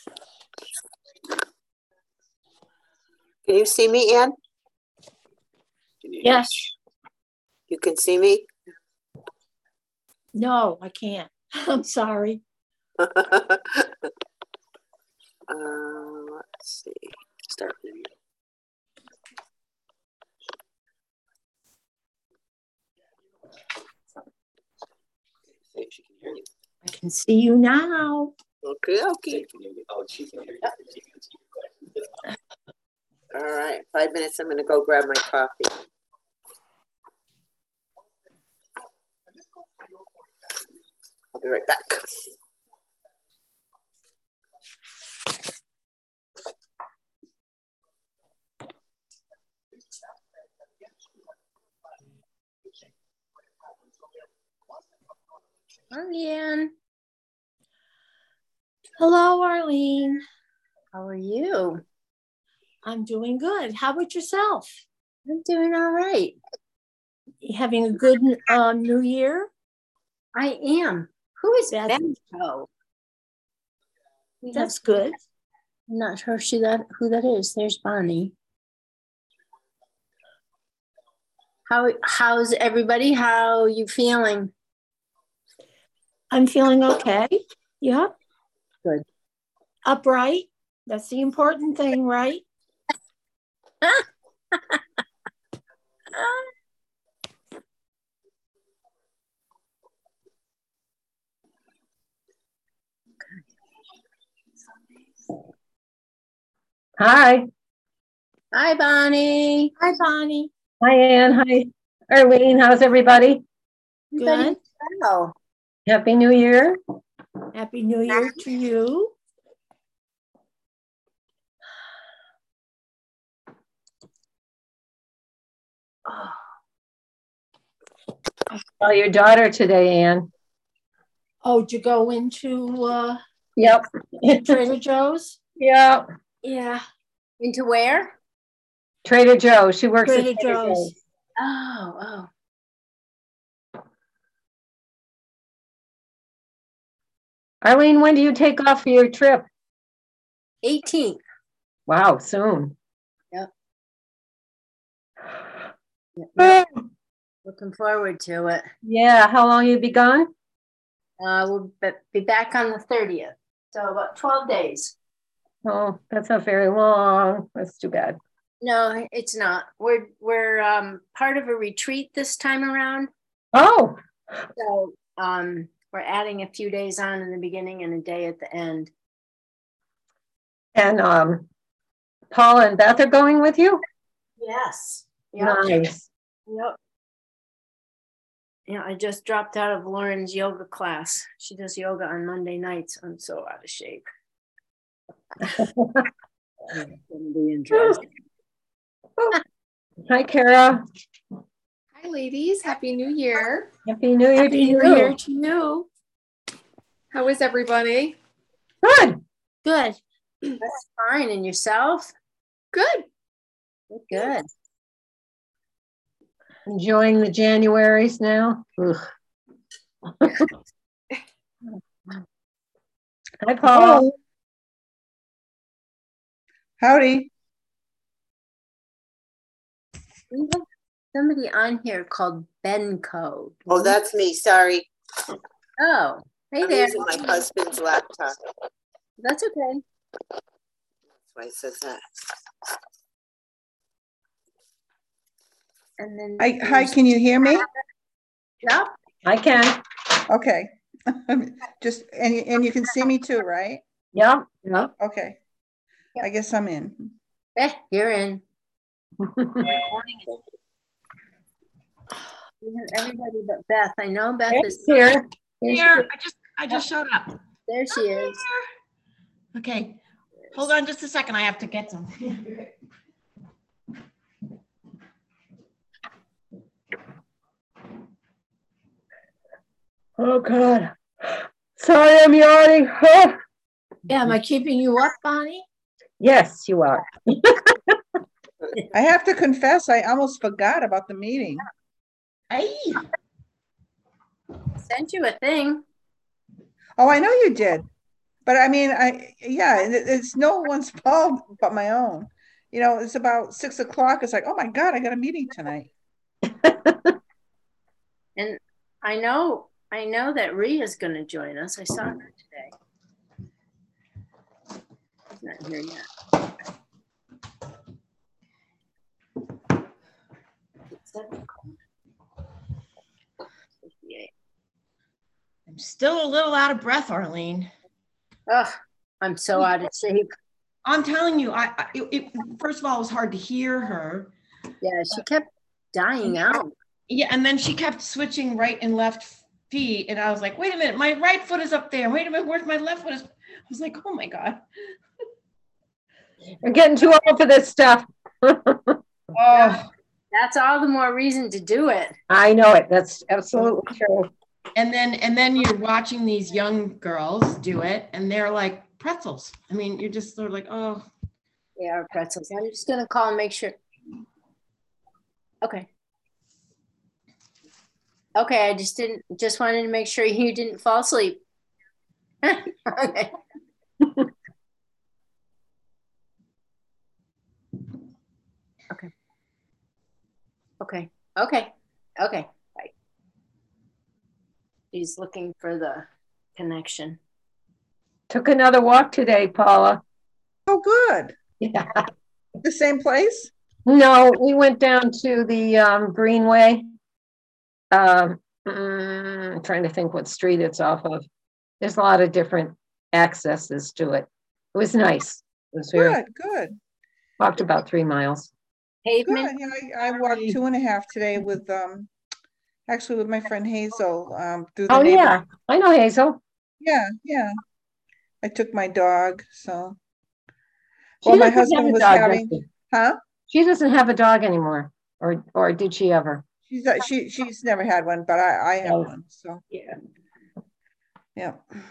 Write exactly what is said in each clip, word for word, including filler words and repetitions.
Can you see me, Ann? Yes. You can see me? No, I can't. I'm sorry. uh, let's see. Start video. See if she can hear you. I can see you now. Okay, okay. Oh, she can hear you. All right, five minutes. I'm going to go grab my coffee. I'll be right back. Arlene. Hello, Arlene. How are you? I'm doing good. How about yourself? I'm doing all right. You having a good um, New Year? I am. Who is That's, Benko? that's good. I'm not sure she that who that is. There's Bonnie. How how's everybody? How are you feeling? I'm feeling okay. Yeah. Good. Upright. That's the important thing, right? Hi. Hi, Bonnie. Hi, Bonnie. Hi, Ann. Hi, Arlene. How's everybody? Good. Well. Happy New Year. Happy New Year to you. Oh. I saw your daughter today, Ann. Oh, did you go into uh, Yep. Trader Joe's? Yep. Yeah. Into where? Trader Joe's. She works Trader at Trader Joe's. Joe's. Oh, oh. Arlene, when do you take off for your trip? eighteenth. Wow, soon. Yep. Yep, yep. Looking forward to it. Yeah. How long you be gone? Uh, we'll be back on the thirtieth. So about twelve days. Oh, that's not very long. That's too bad. No, it's not. We're we're um, part of a retreat this time around. Oh. So um, we're adding a few days on in the beginning and a day at the end. And um, Paul and Beth are going with you? Yes. Yep. Nice. Yep. Yeah, I just dropped out of Lauren's yoga class. She does yoga on Monday nights. I'm so out of shape. It's gonna be interesting. Hi, Kara. Hi, ladies. Happy New Year. Happy New Year Happy to New you. Year to you. How is everybody? Good. Good. That's fine. And yourself? Good. Good. Good. Enjoying the Januaries now. Ugh. Hi, Paul. Hello. Howdy. We have somebody on here called Benko. Oh, that's me. Sorry. Oh, hey I'm there. using my husband's laptop. That's okay. That's why it says that. And then Hi, hi, can you hear me? Yep. I can. Okay. Just, and, and you can see me too, right? Yeah. Yeah. Okay. I guess I'm in. Eh, you're in. Everybody but Beth. I know Beth Beth's is here. Here, I just I just showed up. There she is. Okay, hold on just a second. I have to get some. Oh God. Sorry, I'm yawning. Oh. Yeah, am I keeping you up, Bonnie? Yes, you are. I have to confess, I almost forgot about the meeting. Hey. Sent you a thing. Oh, I know you did. But I mean, I, yeah, it- it's no one's fault but my own. You know, it's about six o'clock. It's like, oh my God, I got a meeting tonight. And I know, I know that Rhea's going to join us. I saw her today. She's not here yet. It's seven o'clock. fifty-eight. I'm still a little out of breath, Arlene. Ugh, I'm so out of shape. I'm telling you, I, I it, it, first of all, it was hard to hear her. Yeah, she kept dying out. Yeah, and then she kept switching right and left feet, and I was like, wait a minute, my right foot is up there. Wait a minute, where's my left foot? Is? I was like, oh my God. We're getting too old for this stuff. Oh. That's all the more reason to do it. I know it. That's absolutely true. And then and then you're watching these young girls do it, and they're like pretzels. I mean, you're just sort of like, oh. They are pretzels. I'm just gonna call and make sure. Okay. Okay, I just didn't, just wanted to make sure you didn't fall asleep. Okay. Okay. Okay. Okay. Okay. Bye. He's looking for the connection. Took another walk today, Paula. Oh, good. Yeah. The same place? No, we went down to the um, Greenway. Um, mm, I'm trying to think what street it's off of. There's a lot of different accesses to it. It was nice. It was very Good, good. walked about three miles. Pavement. Good. Yeah, I, I walked two and a half today with, um, actually with my friend Hazel, um, through the Oh neighborhood. yeah, I know Hazel. Yeah, yeah. I took my dog, so. She Well, my doesn't have husband a was dog, having, does she? huh? She doesn't have a dog anymore, or or did she ever? She's, uh, she, she's never had one, but I, I have Oh. one, so, Yeah. yeah.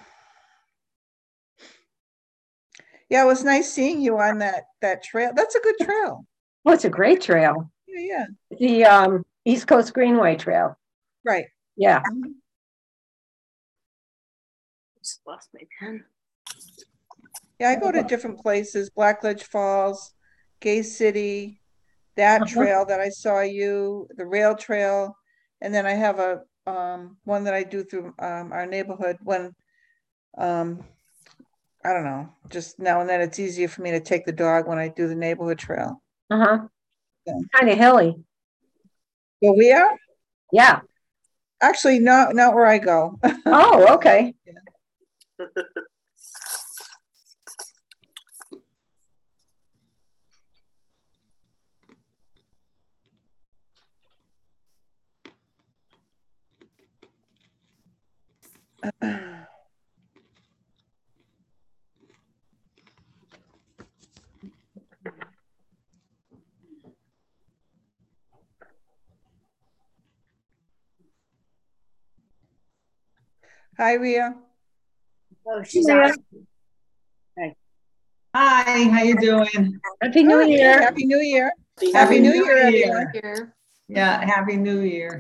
Yeah, it was nice seeing you on that, that trail. That's a good trail. Well, it's a great trail. Yeah, yeah, The um, East Coast Greenway Trail. right. Yeah. Mhm. Just lost my pen. Yeah, I go to different places, Blackledge Falls, Gay City, that Uh-huh. trail that I saw you, the rail trail. And then I have a, um, one that I do through, um, our neighborhood when, um, I don't know, just now and then it's easier for me to take the dog when I do the neighborhood trail. Uh-huh. Yeah. Kind of hilly. Well, we are Yeah. actually not, not where I go. Oh, okay. Hi, Rhea. Oh, she's Yeah. out. Hi, how you doing? Happy New Good. Year. Happy New Year. Happy Happy New New Year, Year. everyone. Year. Yeah, Happy New Year.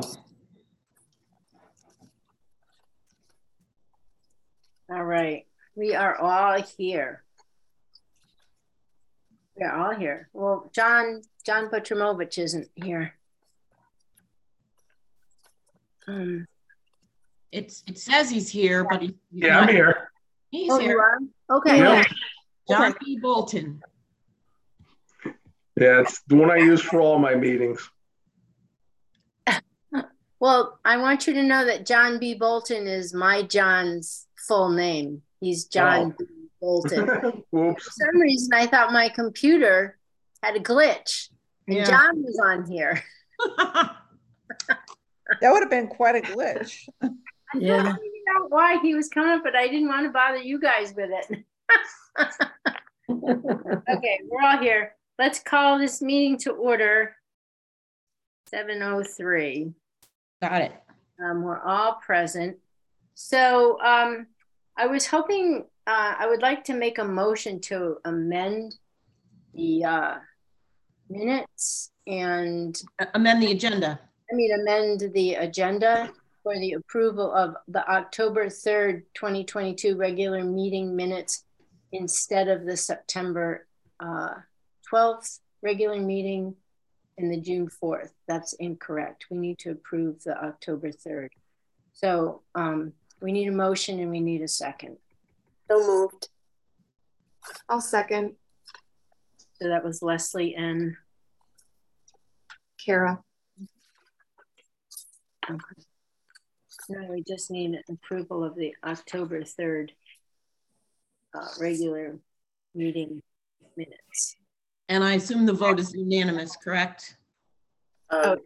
All right. We are all here. We are all here. Well, John, John Petromovich isn't here. Um, It's it says he's here, but he, he's Yeah, I'm not. here. He's oh, you here. are? Okay. Yeah. John B. Bolton. Yeah, it's the one I use for all my meetings. Well, I want you to know that John B. Bolton is my John's full name. He's John B. Bolton. Oops. For some reason, I thought my computer had a glitch, and Yeah. John was on here. That would have been quite a glitch. I Yeah. couldn't figure out why he was coming up, but I didn't want to bother you guys with it. Okay, we're all here. Let's call this meeting to order. seven oh three. Got it. Um, we're all present. So um, I was hoping, uh, I would like to make a motion to amend the uh, minutes and, Amend the agenda. I mean, amend the agenda for the approval of the October third, twenty twenty-two regular meeting minutes instead of the September uh, twelfth regular meeting and the June fourth. That's incorrect. We need to approve the October third. So um, we need a motion and we need a second. So moved. I'll second. So that was Leslie and Kara. okay. Now we just need approval of the October third uh, regular meeting minutes. And I assume the vote is unanimous, correct? Um,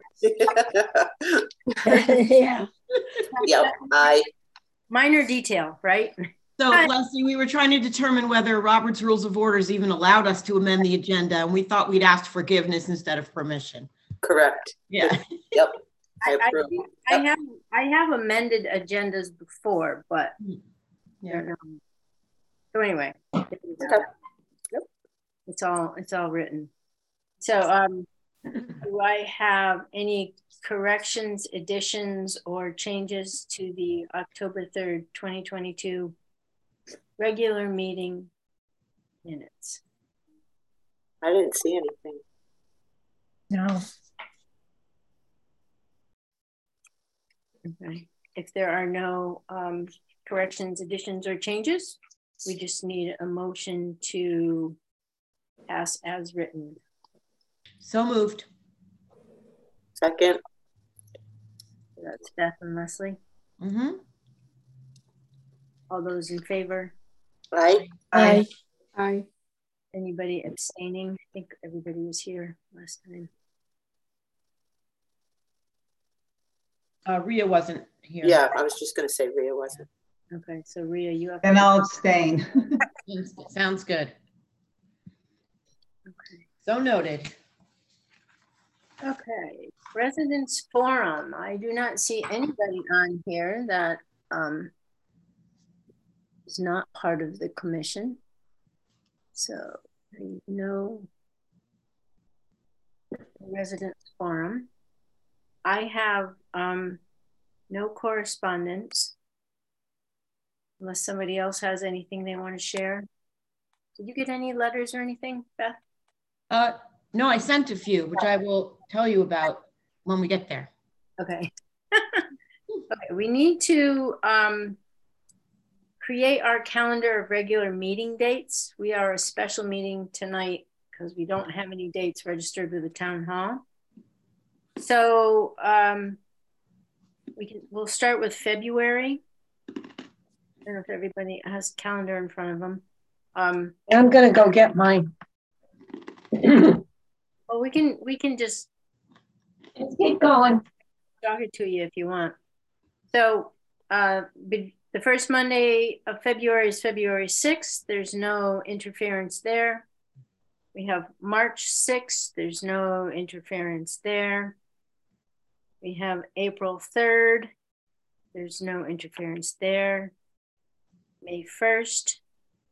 Yeah. Yep, I, Minor detail, right? So Hi. Leslie, we were trying to determine whether Robert's Rules of Orders even allowed us to amend the agenda, and we thought we'd ask forgiveness instead of permission. correct. Yeah. Yep. I I, I, approve. I have I have amended agendas before, but Yeah. um, so anyway, Okay. Yep. It's all it's all written. So um, do I have any corrections, additions, or changes to the October third, twenty twenty-two regular meeting minutes? I didn't see anything. No. Okay. If there are no um, corrections, additions, or changes, we just need a motion to pass as written. So moved. Second. So that's Beth and Leslie. Mm-hmm. All those in favor? Aye. Aye. Aye. Anybody abstaining? I think everybody was here last time. Uh, Rhea wasn't here. Yeah, I was just gonna say Rhea wasn't. Okay, so Rhea, you have. And I'll abstain. Sounds good. Okay. So noted. Okay, residents forum. I do not see anybody on here that um, is not part of the commission. So no residents forum. I have um, no correspondence unless somebody else has anything they want to share. Did you get any letters or anything, Beth? Uh, no, I sent a few, which I will tell you about when we get there. Okay. Okay, we need to um, create our calendar of regular meeting dates. We are a special meeting tonight because we don't have any dates registered with the town hall. So um, we can, we'll start with February. I don't know if everybody has a calendar in front of them. Um, I'm gonna go get mine. well, we can, we can just Let's keep going. talk it to you if you want. So uh, the first Monday of February is February sixth. There's no interference there. We have March sixth. There's no interference there. We have April third. There's no interference there. May first.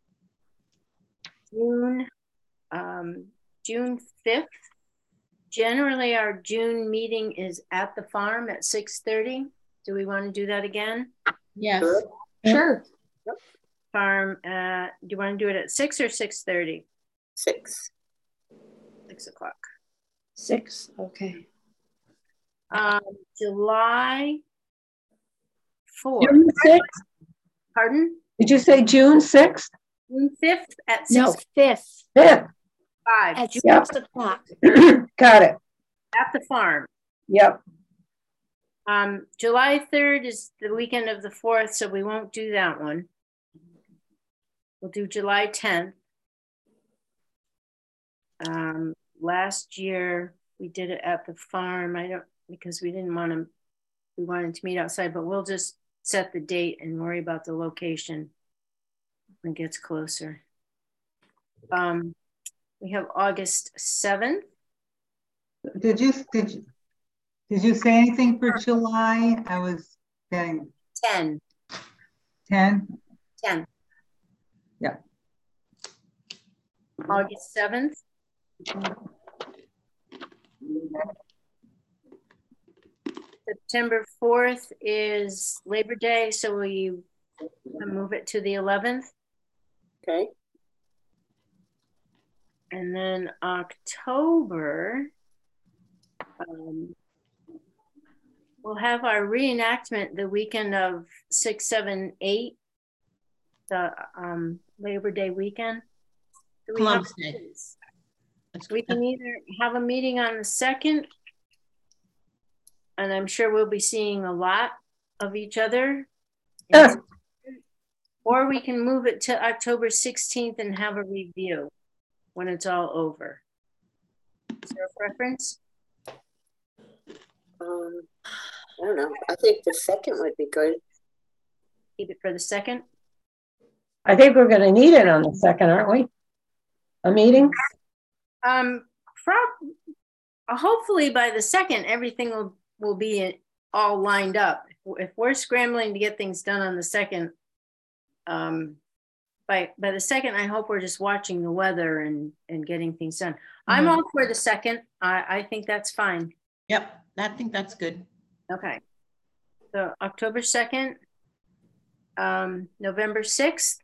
June, um, June fifth. Generally, our June meeting is at the farm at six thirty. Do we want to do that again? Yes. Sure. Farm, uh, do you want to do it at six or six thirty? Six. Six o'clock. Six. Okay. Um, July fourth. June sixth? Pardon? Did you say June sixth? June fifth at No, six fifth Fifth. five at Yep. six o'clock. Got it. at the farm. Yep. Um, July third is the weekend of the fourth, so we won't do that one. We'll do July tenth. Um, last year we did it at the farm. I don't, because we didn't want to, we wanted to meet outside, but we'll just set the date and worry about the location when it gets closer. Um, we have August seventh. Did you, did you, did you say anything for July? I was getting ten. ten. ten. Yeah. August seventh. September fourth is Labor Day, so will you move it to the eleventh? Okay. And then October, um, we'll have our reenactment the weekend of six, seven, eight, the um, Labor Day weekend. Do we Columbus have- Day. We can either have a meeting on the second, and I'm sure we'll be seeing a lot of each other. Uh. Or we can move it to October sixteenth and have a review when it's all over. Is there a preference? Um, I don't know. I think the second would be good. Keep it for the second? I think we're gonna need it on the second, aren't we? A meeting? Um, from, uh, hopefully by the second, everything will, will be all lined up. If we're scrambling to get things done on the second, um, by, by the second, I hope we're just watching the weather and, and getting things done. Mm-hmm. I'm all for the second. I, I think that's fine. Yep, I think that's good. Okay. So October second, um, November sixth,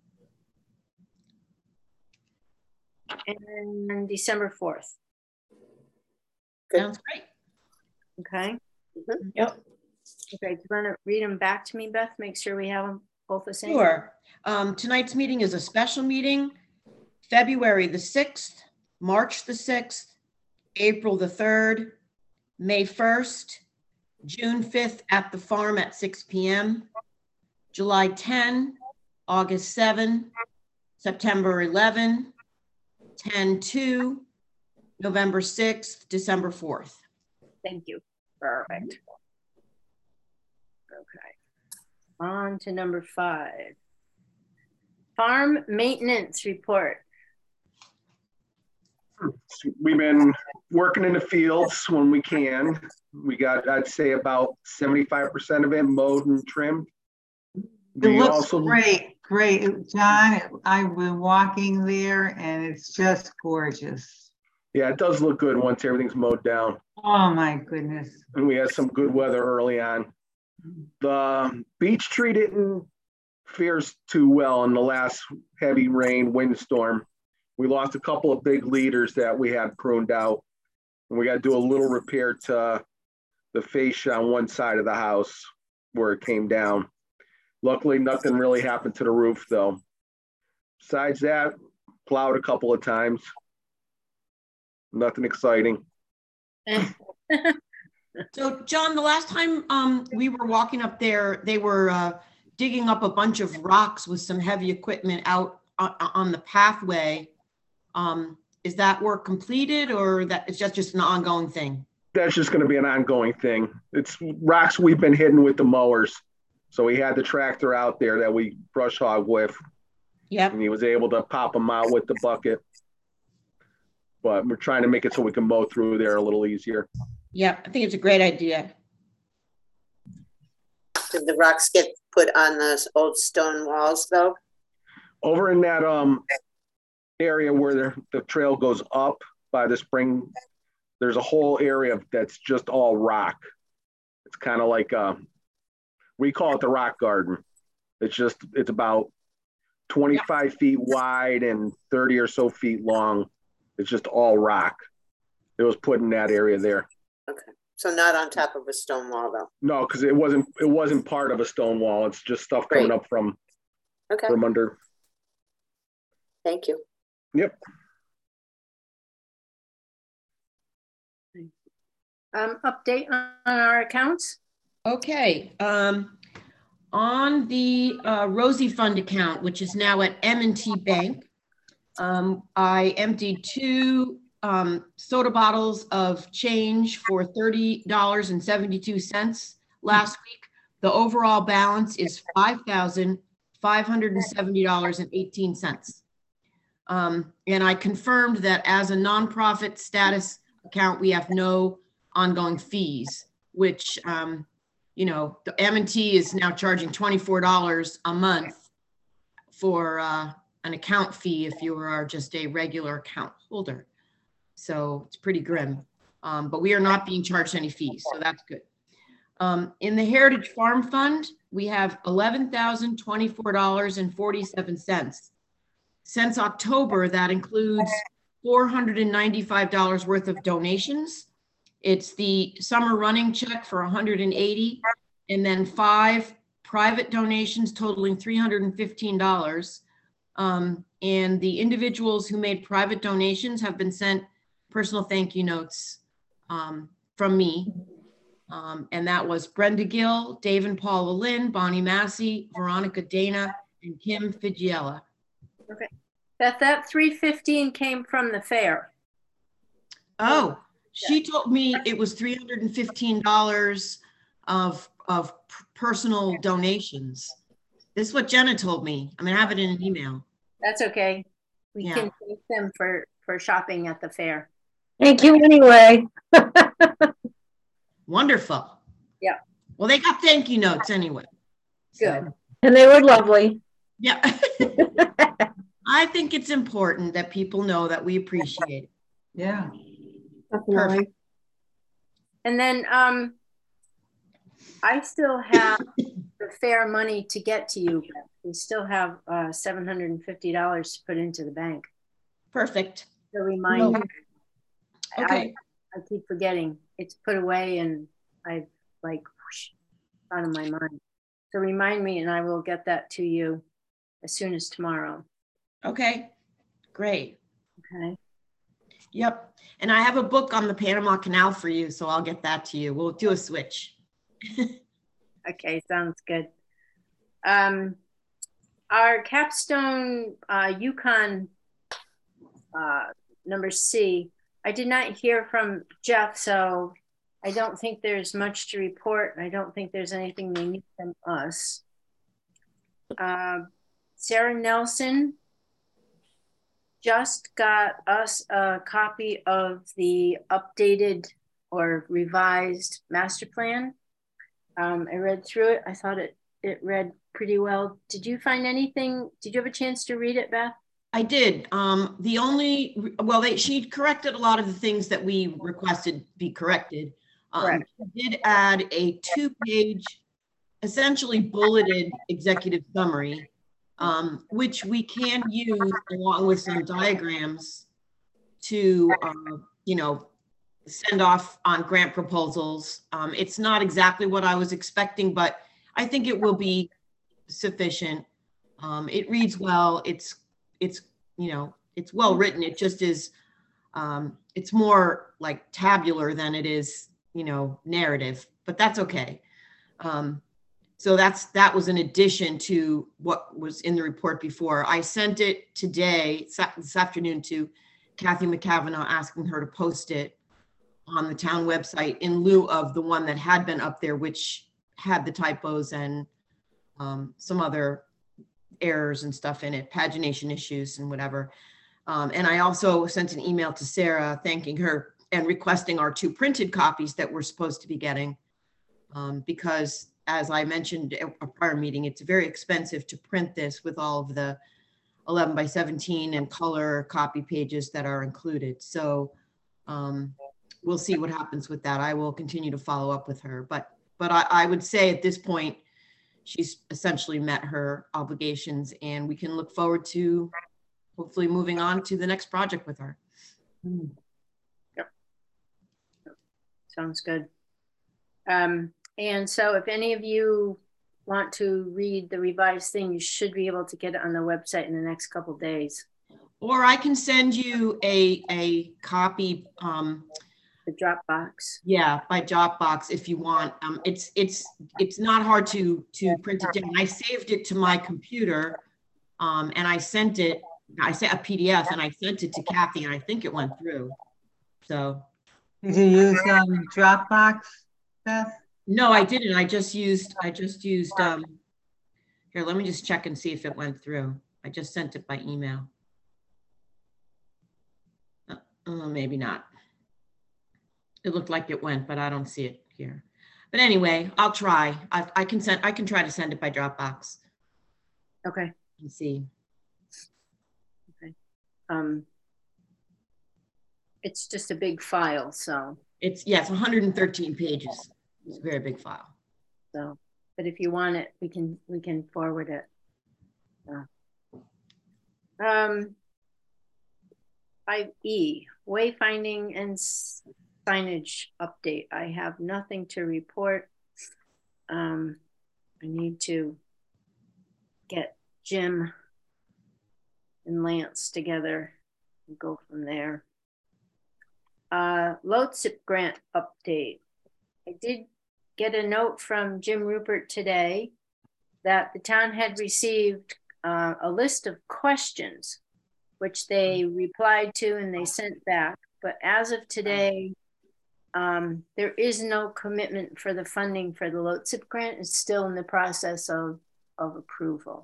and December fourth. Good. Sounds great. Okay. Mhm. Yep. Okay, do you want to read them back to me, Beth? Make sure we have them both the same. Sure. Um, tonight's meeting is a special meeting, February the sixth, March the sixth, April the third, May first, June fifth at the farm at six p m, July tenth, August seventh, September eleventh, ten two, November sixth, December fourth. Thank you. Perfect. Okay. On to number five. Farm maintenance report. We've been working in the fields when we can. We got, I'd say, about seventy-five percent of it mowed and trimmed. It We looks also, great, great. John, I've been walking there and it's just gorgeous. yeah, it does look good once everything's mowed down. Oh, my goodness. And we had some good weather early on. The beech tree didn't fare too well in the last heavy rain windstorm. We lost a couple of big leaders that we had pruned out. And we got to do a little repair to the fascia on one side of the house where it came down. Luckily, nothing really happened to the roof though. Besides that, plowed a couple of times. Nothing exciting. So John, the last time um, we were walking up there, they were uh, digging up a bunch of rocks with some heavy equipment out on, on the pathway. Um, is that work completed, or that it's just, just an ongoing thing? That's just going to be an ongoing thing. It's rocks we've been hitting with the mowers. So we had the tractor out there that we brush hog with. Yep. And he was able to pop them out with the bucket. But we're trying to make it so we can mow through there a little easier. Yep, I think it's a great idea. Did the rocks get put on those old stone walls though? Over in that um area where the, the trail goes up by the spring, there's a whole area that's just all rock. It's kind of like, uh, we call it the rock garden. It's just, it's about twenty-five feet wide and thirty or so feet long. It's just all rock. It was put in that area there. Okay, so not on top of a stone wall though? No, because it wasn't, it wasn't part of a stone wall. It's just stuff coming Great. up from, Okay, from under. thank you. Yep. Um, update on our accounts. Okay, um, on the uh, Rosie Fund account, which is now at M and T Bank, um, I emptied two um, soda bottles of change for thirty dollars and seventy-two cents last week. The overall balance is five thousand five hundred seventy dollars and eighteen cents. Um, and I confirmed that as a nonprofit status account, we have no ongoing fees, which, um, you know, the M and T is now charging twenty-four dollars a month for uh, an account fee if you are just a regular account holder. So it's pretty grim, um, but we are not being charged any fees, so that's good. Um, in the Heritage Farm Fund, we have eleven thousand twenty-four dollars and forty-seven cents. Since October, that includes four hundred ninety-five dollars worth of donations. It's the summer running check for one hundred eighty, and then five private donations totaling three hundred fifteen dollars. Um, and the individuals who made private donations have been sent personal thank you notes um, from me. Um, and that was Brenda Gill, Dave and Paula Lynn, Bonnie Massey, Veronica Dana, and Kim Figiella. Okay. That that three fifteen came from the fair. Oh, she told me it was three hundred fifteen dollars of, of personal donations. This is what Jenna told me. I'm gonna have it in an email. That's okay. We Yeah. can thank them for, for shopping at the fair. Thank you anyway. Wonderful. Yeah. Well, they got thank you notes anyway. Good. So, And they were lovely. yeah. I think it's important that people know that we appreciate it. Yeah. Perfect. And then um, I still have the fair money to get to you. We still have uh, seven hundred fifty dollars to put into the bank. Perfect. To remind you. Okay. I, I keep forgetting. It's put away and I like whoosh, out of my mind. So remind me and I will get that to you as soon as tomorrow. Okay. Great. Okay. Yep. And I have a book on the Panama Canal for you, so I'll get that to you. We'll do a switch. Okay, sounds good. Um, our capstone uh, Yukon uh, number C, I did not hear from Jeff, so I don't think there's much to report. I don't think there's anything they need from us. Uh, Sarah Nelson just got us a copy of the updated or revised master plan. Um, I read through it. I thought it, it read pretty well. Did you find anything? Did you have a chance to read it, Beth? I did. Um, the only, well, they, she corrected a lot of the things that we requested be corrected. Um, Correct. she did add a two-page, essentially bulleted executive summary, um, which we can use along with some diagrams to, uh, you know, send off on grant proposals. Um, it's not exactly what I was expecting, but I think it will be sufficient. Um, it reads well. It's, it's, you know, it's well written. It just is, um, it's more like tabular than it is, you know, narrative, but that's okay. Um, so that's, that was an addition to what was in the report before. I sent it today, this afternoon, to Kathy McCavanagh, asking her to post it on the town website in lieu of the one that had been up there, which had the typos and um, some other errors and stuff in it, pagination issues and whatever. Um, and I also sent an email to Sarah thanking her and requesting our two printed copies that we're supposed to be getting. Um, because as I mentioned at a prior meeting, it's very expensive to print this with all of the eleven by seventeen and color copy pages that are included. So um, we'll see what happens with that. I will continue to follow up with her, but but I, I would say at this point, she's essentially met her obligations and we can look forward to hopefully moving on to the next project with her. Yep. Sounds good. Um, and so if any of you want to read the revised thing, you should be able to get it on the website in the next couple of days. Or I can send you a, a copy. Um, the Dropbox. Yeah, by Dropbox if you want. Um, it's it's it's not hard to to print it down. I saved it to my computer, um, and I sent it. I sent a P D F and I sent it to Kathy, and I think it went through. So. Did you use um, Dropbox, Beth? No, I didn't. I just used. I just used. Um, here, let me just check and see if it went through. I just sent it by email. Uh, uh, maybe not. It looked like it went, but I don't see it here. But anyway, I'll try. I, I can send. I can try to send it by Dropbox. Okay. And see. Okay. Um. It's just a big file, so. It's yeah. It's one hundred thirteen pages. It's a very big file. So, but if you want it, we can, we can forward it. So. Um, five E, wayfinding and signage update. I have nothing to report. Um, I need to get Jim and Lance together and go from there. Uh, LoTSIP grant update. I did get a note from Jim Rupert today that the town had received uh, a list of questions, which they replied to and they sent back. But as of today, um, there is no commitment for the funding for the LoTSIP grant. It's still in the process of, of approval.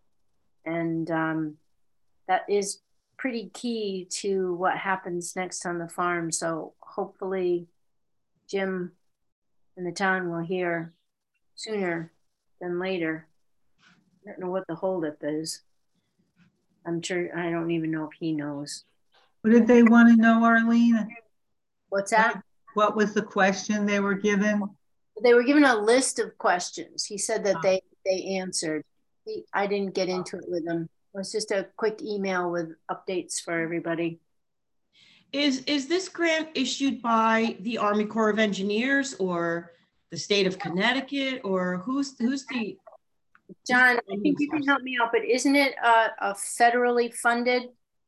And um, that is pretty key to what happens next on the farm. So hopefully Jim and the town will hear sooner than later. I don't know what the holdup is. I'm sure, I don't even know if he knows. What did they want to know, Arlene? What's that? What, what was the question they were given? They were given a list of questions. He said that they, they answered. He, I didn't get into it with him. It was just a quick email with updates for everybody. Is, is this grant issued by the Army Corps of Engineers or the state of Connecticut, or who's, who's the? John, I think you can help me out, but isn't it a, a federally funded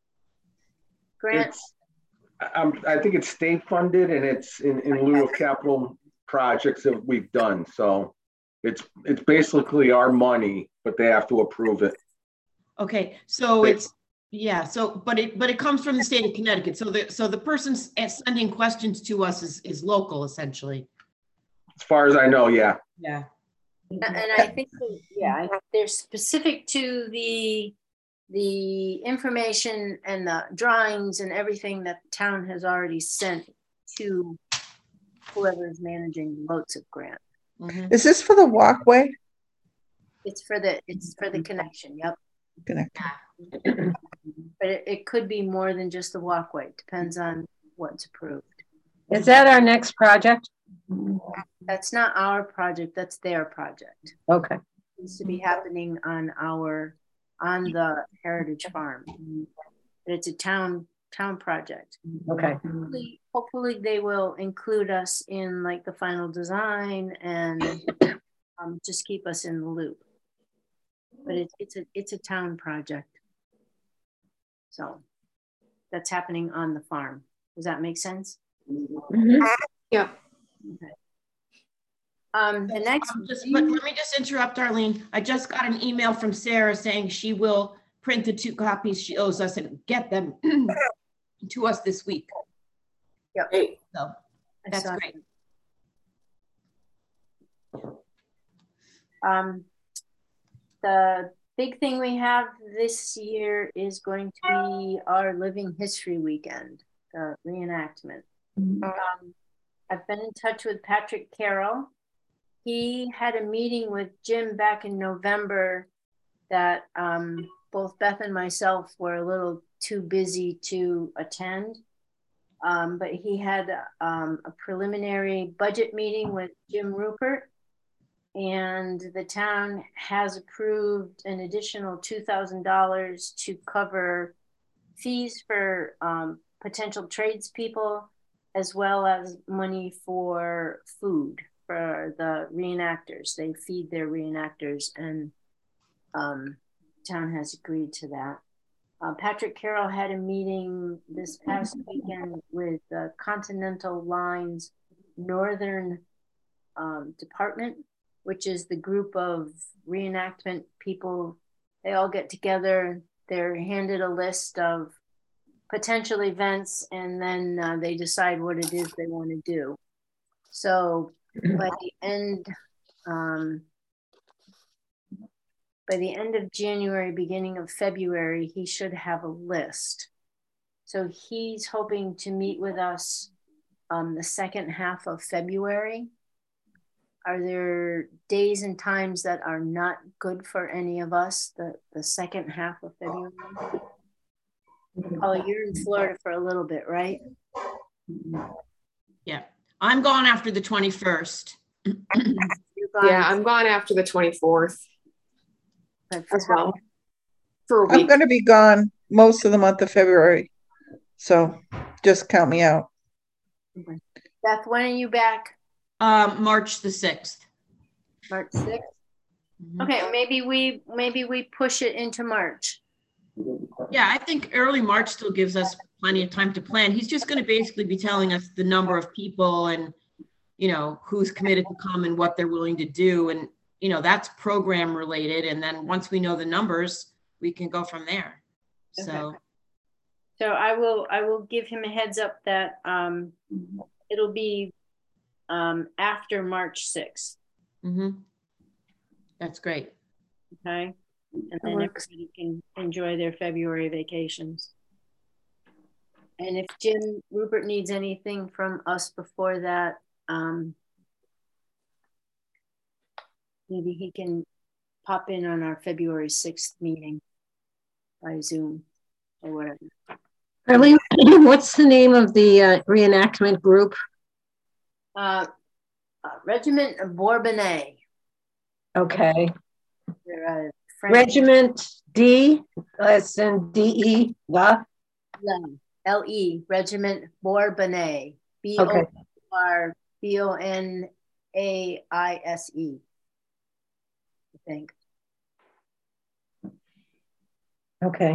grant? It's, I'm, I think it's state funded, and it's in, in lieu of capital projects that we've done. So it's it's basically our money, but they have to approve it. Okay, so it's, yeah, so, but it, but it comes from the state of Connecticut. So the, so the person sending questions to us is, is local, essentially. As far as I know, yeah. Yeah. And I think, that, yeah, they're specific to the, the information and the drawings and everything that the town has already sent to whoever is managing the LoTSIP grant. Mm-hmm. Is this for the walkway? It's for the, it's for the connection, yep. Connect. But it, it could be more than just the walkway. It depends on what's approved. Is that our next project? That's not our project, that's their project. Okay. It needs to be happening on our, on the Heritage Farm. But it's a town, town project. Okay. Hopefully, hopefully they will include us in like the final design and um, just keep us in the loop. But it, it's a it's a town project. So that's happening on the farm. Does that make sense? Mm-hmm. Yeah. Okay. Um, the next, Just, let, let me just interrupt, Arlene. I just got an email from Sarah saying she will print the two copies she owes us and get them to us this week. Yep. So that's I great. Um, the big thing we have this year is going to be our Living History Weekend, the reenactment. Mm-hmm. Um, I've been in touch with Patrick Carroll. He had a meeting with Jim back in November that um, both Beth and myself were a little too busy to attend. Um, but he had um, a preliminary budget meeting with Jim Rupert, and the town has approved an additional two thousand dollars to cover fees for um, potential tradespeople, as well as money for food for the reenactors. They feed their reenactors, and um, town has agreed to that. Uh, Patrick Carroll had a meeting this past weekend with the Continental Lines Northern um, Department, which is the group of reenactment people. They all get together. They're handed a list of potential events, and then uh, they decide what it is they want to do. So by the end, um, by the end of January, beginning of February, he should have a list. So he's hoping to meet with us um, the second half of February. Are there days and times that are not good for any of us, the, the second half of February? Oh, you're in Florida for a little bit, right? Yeah, I'm gone after the twenty-first. You're gone Yeah, I'm gone after the twenty-fourth as well. For a I'm week. gonna be gone most of the month of February. So just count me out. Beth, when are you back? Um, March the sixth. March sixth? Mhm. Okay, maybe we, maybe we push it into March. Yeah, I think early March still gives us plenty of time to plan. He's just going to basically be telling us the number of people and, you know, who's committed to come and what they're willing to do. And, you know, that's program related. And then once we know the numbers, we can go from there. So, Okay. So I will, I will give him a heads up that um, it'll be um, after March sixth, mhm. That's great. okay? And then works. everybody can enjoy their February vacations. And if Jim Rupert needs anything from us before that, um, maybe he can pop in on our February sixth meeting by Zoom or whatever. Arlene, what's the name of the uh, reenactment group? Uh, uh, Regiment of Bourbonnais. Okay. They're, uh, French- Regiment D, S and D E, the? L E, Regiment Bourbonnais. B O R B O N A I S E. I think. Okay.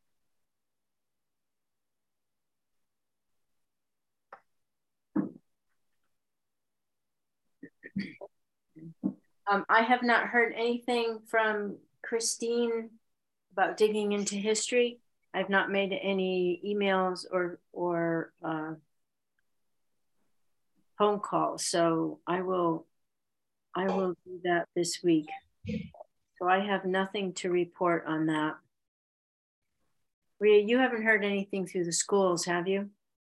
Um, I have not heard anything from Christine about digging into history. I've not made any emails or or uh, phone calls, so I will I will do that this week. So I have nothing to report on that. Rhea, you haven't heard anything through the schools, have you?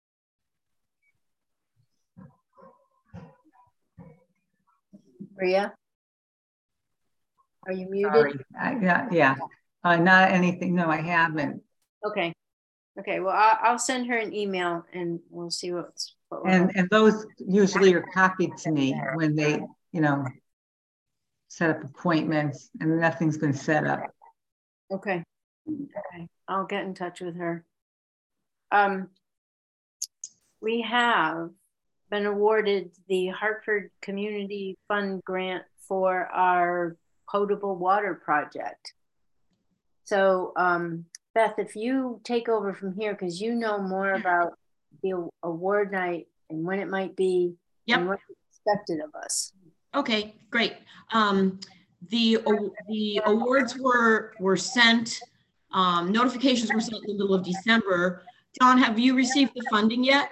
Rhea? Are you muted? Sorry. I- Yeah, yeah. Uh, not anything. No, I haven't. Okay. Okay. Well, I'll, I'll send her an email and we'll see what's. What we're And, doing. and those usually are copied to me when they, you know, set up appointments, and nothing's been set up. Okay. Okay. I'll get in touch with her. Um, we have been awarded the Hartford Community Fund grant for our potable water project. So, um, Beth, if you take over from here, because you know more about the award night and when it might be, Yep. and what's expected of us. Okay, great. Um, the the awards were were sent. Um, notifications were sent in the middle of December. John, have you received the funding yet?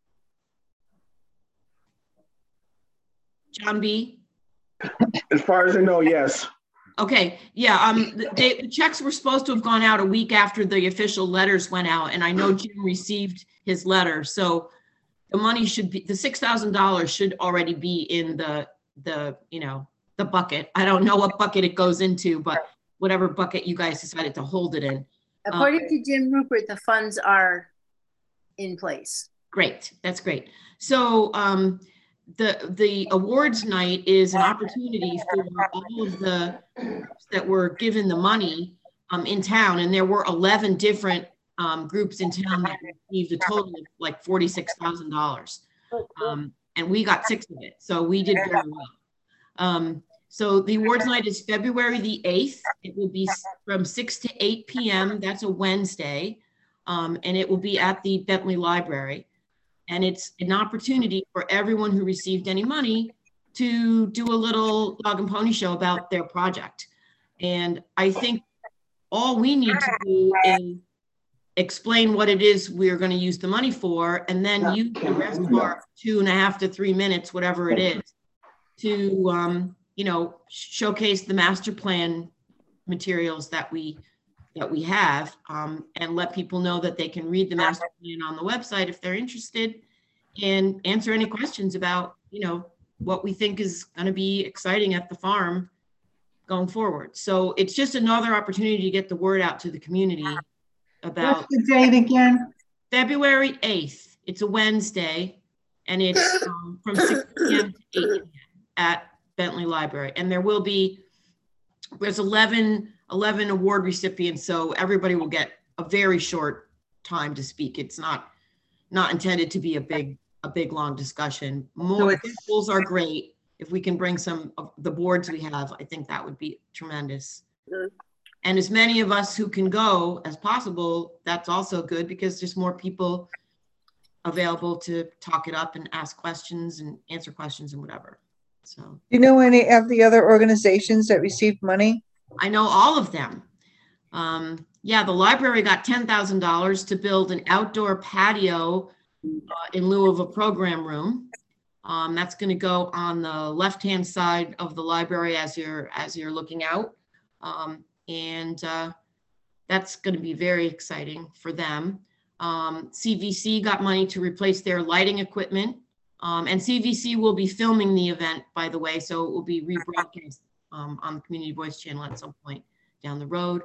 John B. As far as I know, yes. Okay, yeah, um, they, the checks were supposed to have gone out a week after the official letters went out, and I know Jim received his letter, so the money should be, the six thousand dollars should already be in the, the, you know, the bucket. I don't know what bucket it goes into, but whatever bucket you guys decided to hold it in. According um, to Jim Rupert, the funds are in place. Great, that's great. So, um, The, the awards night is an opportunity for all of the that were given the money um, in town, and there were eleven different um, groups in town that received a total of like forty-six thousand dollars, um, and we got six of it, so we did very well. Um, so the awards night is February the eighth. It will be from six to eight p m That's a Wednesday, um, and it will be at the Bentley Library. And it's an opportunity for everyone who received any money to do a little dog and pony show about their project. And I think all we need to do is explain what it is we're going to use the money for, and then use the rest of our two and a half to three minutes, whatever it is, to, um, you know, showcase the master plan materials that we that we have, um, and let people know that they can read the master plan on the website if they're interested, and answer any questions about, you know, what we think is going to be exciting at the farm going forward. So it's just another opportunity to get the word out to the community about. What's the date again? February eighth. It's a Wednesday, and it's um, from six p m to eight p m at Bentley Library. And there will be, there's eleven, eleven award recipients, so everybody will get a very short time to speak. It's not not intended to be a big a big long discussion. More rules are great. If we can bring some of the boards we have, I think that would be tremendous. Mhm. And as many of us who can go as possible, that's also good because there's more people available to talk it up and ask questions and answer questions and whatever. So Do you know any of the other organizations that received money? I know all of them. Um, yeah, the library got ten thousand dollars to build an outdoor patio uh, in lieu of a program room. Um, that's going to go on the left-hand side of the library as you're as you're looking out, um, and uh, that's going to be very exciting for them. Um, C V C got money to replace their lighting equipment, um, and C V C will be filming the event, by the way, so it will be rebroadcast um, on the Community Voice channel at some point down the road.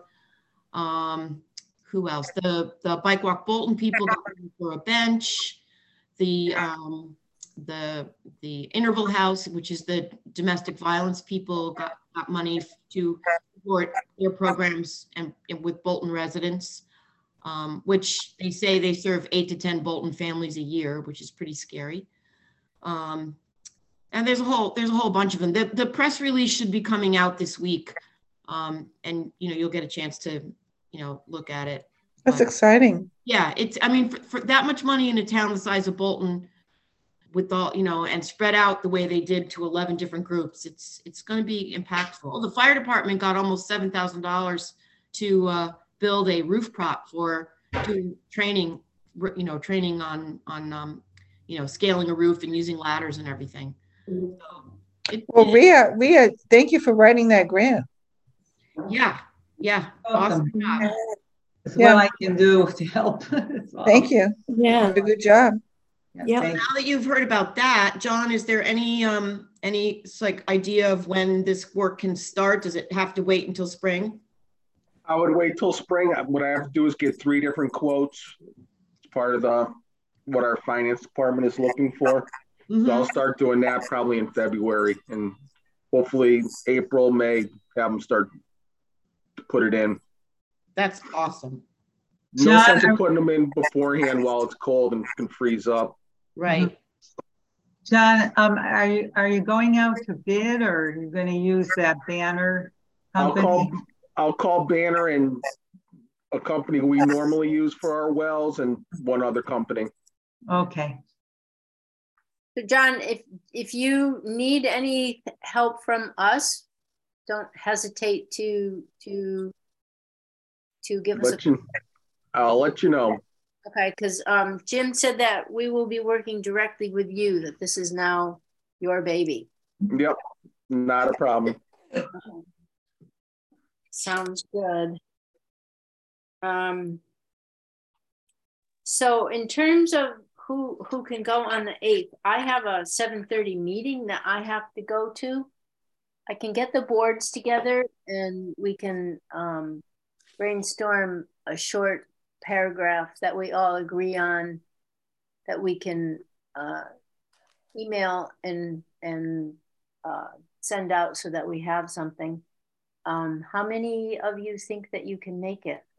Um, who else? The the Bike Walk Bolton people got money for a bench. The um, the the Interval House, which is the domestic violence people, got, got money to support their programs and, and with Bolton residents, um, which they say they serve eight to ten Bolton families a year, which is pretty scary. Um, and there's a whole there's a whole bunch of them. The the press release should be coming out this week, um, and you know you'll get a chance to you know look at it. That's Um, exciting. yeah, it's I mean for, for that much money in a town the size of Bolton, with all, you know, and spread out the way they did to eleven different groups, it's it's going to be impactful. The fire department got almost seven thousand dollars to uh, build a roof prop for doing training, you know, training on on um, you know scaling a roof and using ladders and everything. So it, Well, it- Rhea, Rhea, thank you for writing that grant. yeah, yeah, Welcome. awesome job. It's Yeah. what I can do to help. That's all. Thank you. Yeah. Did a good job. Yeah, Yeah. thank Now that you've heard about that, John, is there any um any like idea of when this work can start? Does it have to wait until spring? I would wait till spring. What I have to do is get three different quotes. It's part of the what our finance department is looking for. So I'll Mhm. start doing that probably in February, and hopefully April, May, have them start to put it in. That's awesome. No John, sense in I- putting them in beforehand while it's cold and can freeze up. Right. John, um, are you, are you going out to bid, or are you gonna use that banner I'll call, company? I'll call Banner and a company we normally use for our wells and one other company. Okay, So John, if, if you need any help from us, don't hesitate to, to, to give us a, Let you, I'll let you know. okay, because um, Jim said that we will be working directly with you, that this is now your baby. Yep, not a problem. Sounds good. Um, so in terms of who who can go on the eighth, I have a seven thirty meeting that I have to go to. I can get the boards together and we can um, brainstorm a short paragraph that we all agree on, that we can uh, email and and uh, send out so that we have something. Um, how many of you think that you can make it?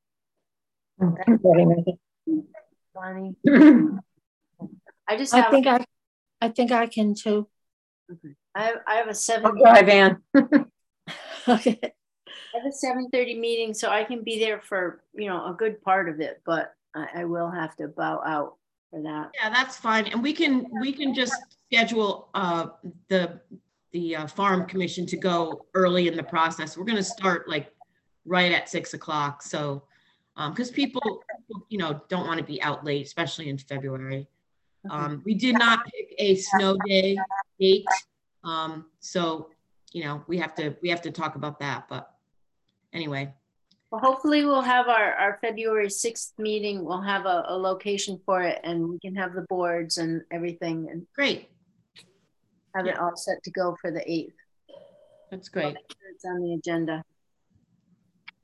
Bonnie? I just I have, think I, I think I can too. I have, I have a I'll seven, drive in. Okay. I have a seven thirty meeting, so I can be there for, you know, a good part of it, but I, I will have to bow out for that. Yeah, that's fine. And we can, we can just schedule uh, the, the uh, farm commission to go early in the process. We're going to start like right at six o'clock. So, um, because people, you know, don't want to be out late, especially in February. Um, we did not pick a snow day date. Um, so, you know, we have to, we have to talk about that, but anyway. Well, hopefully we'll have our, our February sixth meeting. We'll have a, a location for it and we can have the boards and everything and Great. have it all set to go for the eighth. That's great. It's on the agenda.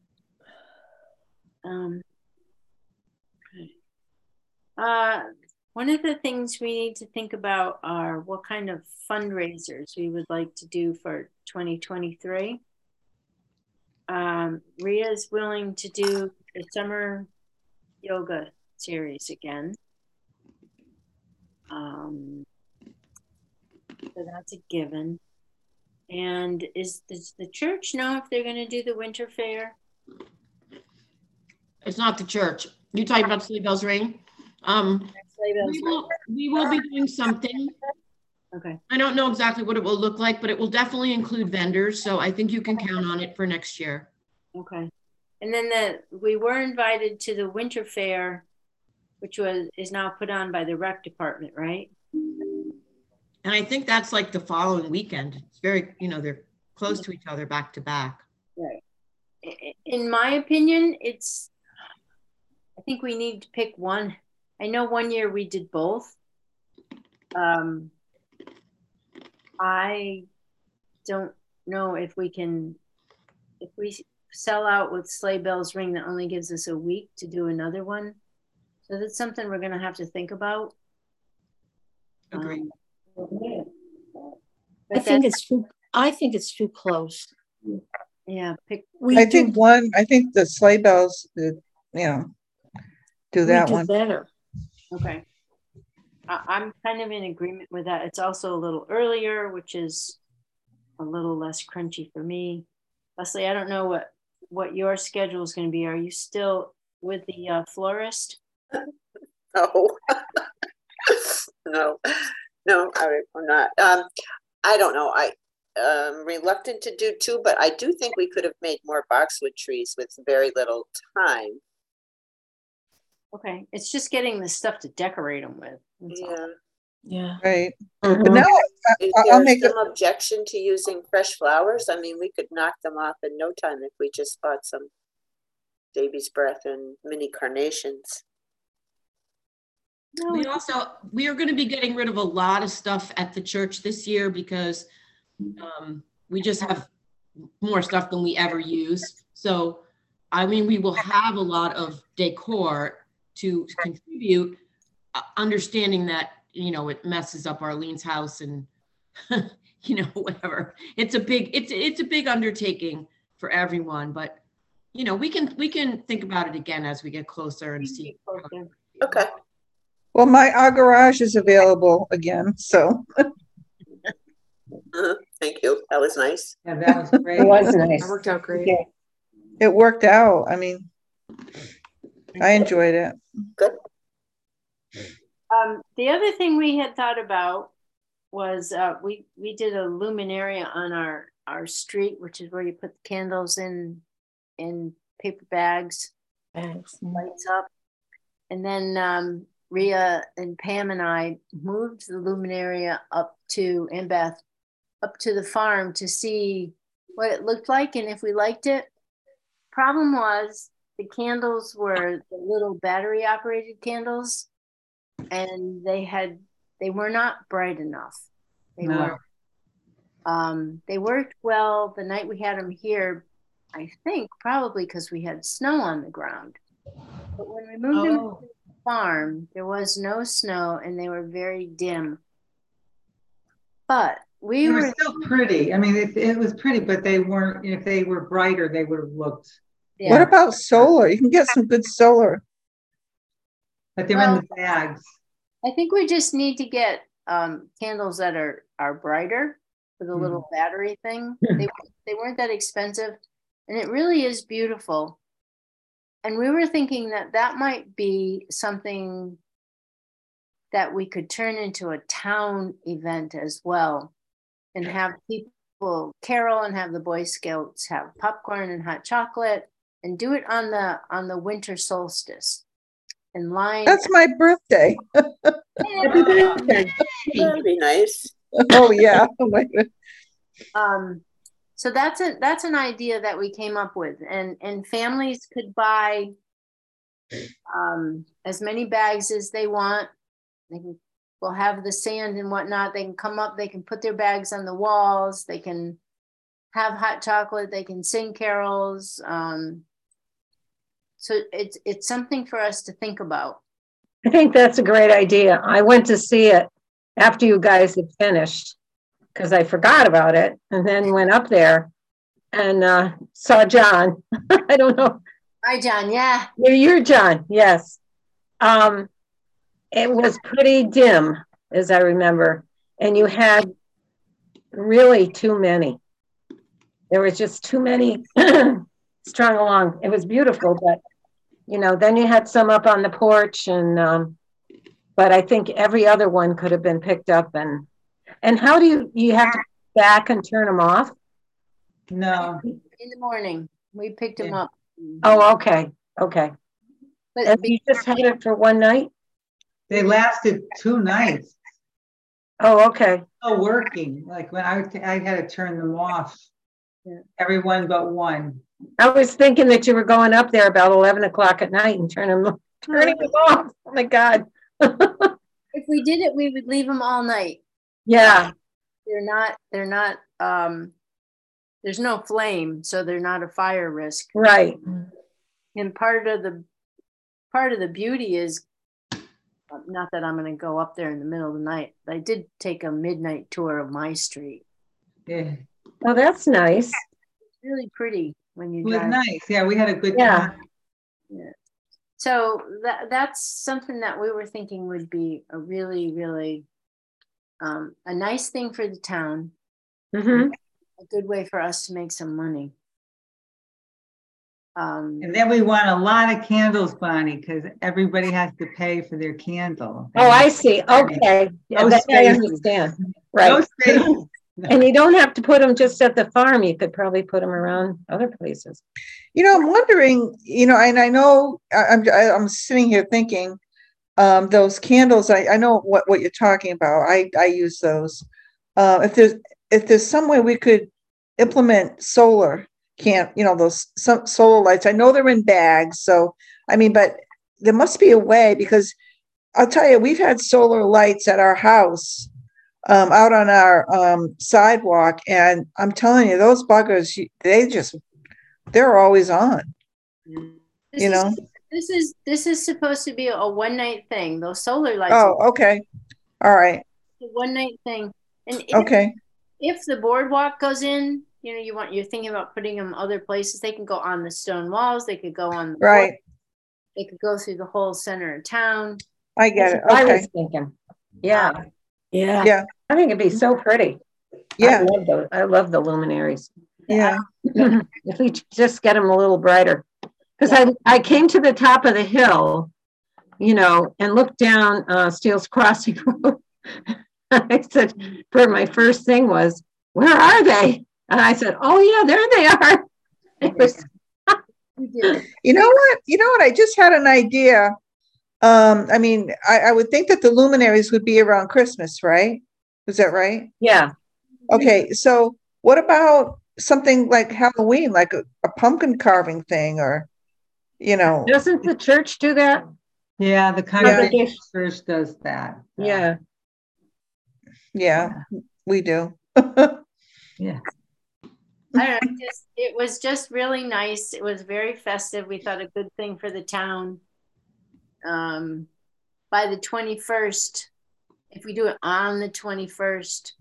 Um, okay. Uh, One of the things we need to think about are what kind of fundraisers we would like to do for twenty twenty-three. Um, Rhea is willing to do the summer yoga series again. Um, so that's a given. And is does the church know if they're going to do the winter fair? It's not the church. You're talking about Sleigh Bells Ring? Um, we will, we will be doing something. Okay. I don't know exactly what it will look like, but it will definitely include vendors. So I think you can count on it for next year. Okay. And then the we were invited to the winter fair, which was is now put on by the rec department, right? And I think that's like the following weekend. It's very, you know, they're close to each other back to back. Right. In my opinion, it's, I think we need to pick one. I know one year we did both. Um, I don't know if we can, if we sell out with Sleigh Bells Ring, that only gives us a week to do another one. So that's something we're going to have to think about. Agreed. Um, I think it's too, I think it's too close. Yeah, pick. We I do- think one, I think the sleigh bells, the, you know, do we that do one. better. Okay. I, I'm kind of in agreement with that. It's also a little earlier, which is a little less crunchy for me. Leslie, I don't know what, what your schedule is going to be. Are you still with the uh, florist? No, no, no, I, I'm not. Um, I don't know. I am reluctant to do two, but I do think we could have made more boxwood trees with very little time. Okay, it's just getting the stuff to decorate them with. That's all. Yeah. Yeah. Right. Mhm. But now I, Is I'll there make a, some objection to using fresh flowers? I mean, we could knock them off in no time if we just bought some Davy's Breath and mini carnations. No, We also, we are going to be getting rid of a lot of stuff at the church this year because um, we just have more stuff than we ever use. So, I mean, we will have a lot of decor to contribute, uh, understanding that, you know, it messes up Arlene's house and, you know, whatever. It's a big, it's, it's a big undertaking for everyone, but, you know, we can, we can think about it again as we get closer and see. okay. Okay. well, my, our garage is available again, so. Uh-huh. Thank you. That was nice. Yeah, that was great. It was nice. That worked out great. Okay. It worked out. I mean, I enjoyed it. Good. Um, the other thing we had thought about was uh, we we did a luminaria on our our street, which is where you put the candles in in paper bags, Thanks. lights up, and then um, Rhea and Pam and I moved the luminaria up to and Beth up to the farm to see what it looked like and if we liked it. Problem was the candles were the little battery operated candles, and they had they were not bright enough. They No. were um they worked well the night we had them here, I think probably because we had snow on the ground. But when we moved them Oh. to the farm, there was no snow and they were very dim. But we They were were still pretty. I mean, it, it was pretty, but they weren't, if they were brighter, they would have looked, yeah. What about solar? You can get some good solar. but they were in the bags. I think we just need to get um, candles that are are brighter for the little battery thing. They they weren't that expensive, and it really is beautiful. And we were thinking that that might be something that we could turn into a town event as well, and have people carol and have the Boy Scouts have popcorn and hot chocolate, and do it on the on the winter solstice, and line. That's my birthday. That'd be nice. Oh, yeah. Oh, my God. Um, so that's a that's an idea that we came up with, and and families could buy um, as many bags as they want. They can, we'll have the sand and whatnot. They can come up. They can put their bags on the walls. They can have hot chocolate. They can sing carols. Um, so it's it's something for us to think about. I think that's a great idea. I went to see it after you guys had finished because I forgot about it and then went up there and uh, saw John. I don't know. Hi, John. Yeah. You're, you're John. Yes. Um, it was pretty dim, as I remember. And you had really too many. There was just too many strung along. It was beautiful, but you know, then you had some up on the porch, and um, but I think every other one could have been picked up. And and how do you you have to go back and turn them off? No. In the morning, we picked them Yeah. up. Oh, okay, okay. But And you just had it for one night? They lasted two nights. Oh, okay. Still working. Like when I, I had to turn them off. Yeah. Everyone but one. I was thinking that you were going up there about eleven o'clock at night and turning them, turning them off. Oh my God. if we did it, we would leave them all night. Yeah. They're not, they're not, um, there's no flame, so they're not a fire risk. Right. And part of the, part of the beauty is, not that I'm going to go up there in the middle of the night. I did take a midnight tour of my street. Yeah. Oh, that's nice. It's really pretty when you It was drive. nice. Yeah, we had a good Yeah. time. Yeah. So that that's something that we were thinking would be a really, really um, a nice thing for the town. Mm-hmm. A good way for us to make some money. Um, And then we want a lot of candles, Bonnie, because everybody has to pay for their candle. Oh, I see. Okay. Yeah, No that I spaces. understand. No Right. spaces. And you don't have to put them just at the farm. You could probably put them around other places. You know, I'm wondering, you know, and I know I, I'm I, I'm sitting here thinking, um, those candles. I, I know what, what you're talking about. I I use those. Uh, if there's if there's some way we could implement solar, can't you know those some solar lights? I know they're in bags, so I mean, but there must be a way because I'll tell you, we've had solar lights at our house. Um, out on our um, sidewalk, and I'm telling you, those buggers, you- they just, they're always on, this you is, know? this is this is supposed to be a one night thing. Those solar lights. Oh, okay. All right. A one night thing. And if, Okay. if the boardwalk goes in, you know, you want you're thinking about putting them other places. They can go on the stone walls. They could go on the Right. board, they could go through the whole center of town. I get it. That's what I Okay. was thinking. Yeah. Yeah. Yeah. I think it'd be so pretty. I Yeah. love those. I love the luminaries. Yeah. If we just get them a little brighter. Because I, I came to the top of the hill, you know, and looked down uh, Steele's Crossing Road. I said, for my first thing was, where are they? And I said, oh yeah, there they are. It was, You know what? You know what? I just had an idea. Um, I mean, I, I would think that the luminaries would be around Christmas, right? Is that right? yeah. Okay. So what about something like Halloween, like a, a pumpkin carving thing or, you know, Doesn't the church do that? Yeah, the congregation church does that. Yeah. yeah, we do. Yeah. I don't know, just, it was just really nice. It was very festive. We thought a good thing for the town. Um, by the twenty-first, if we do it on the twenty-first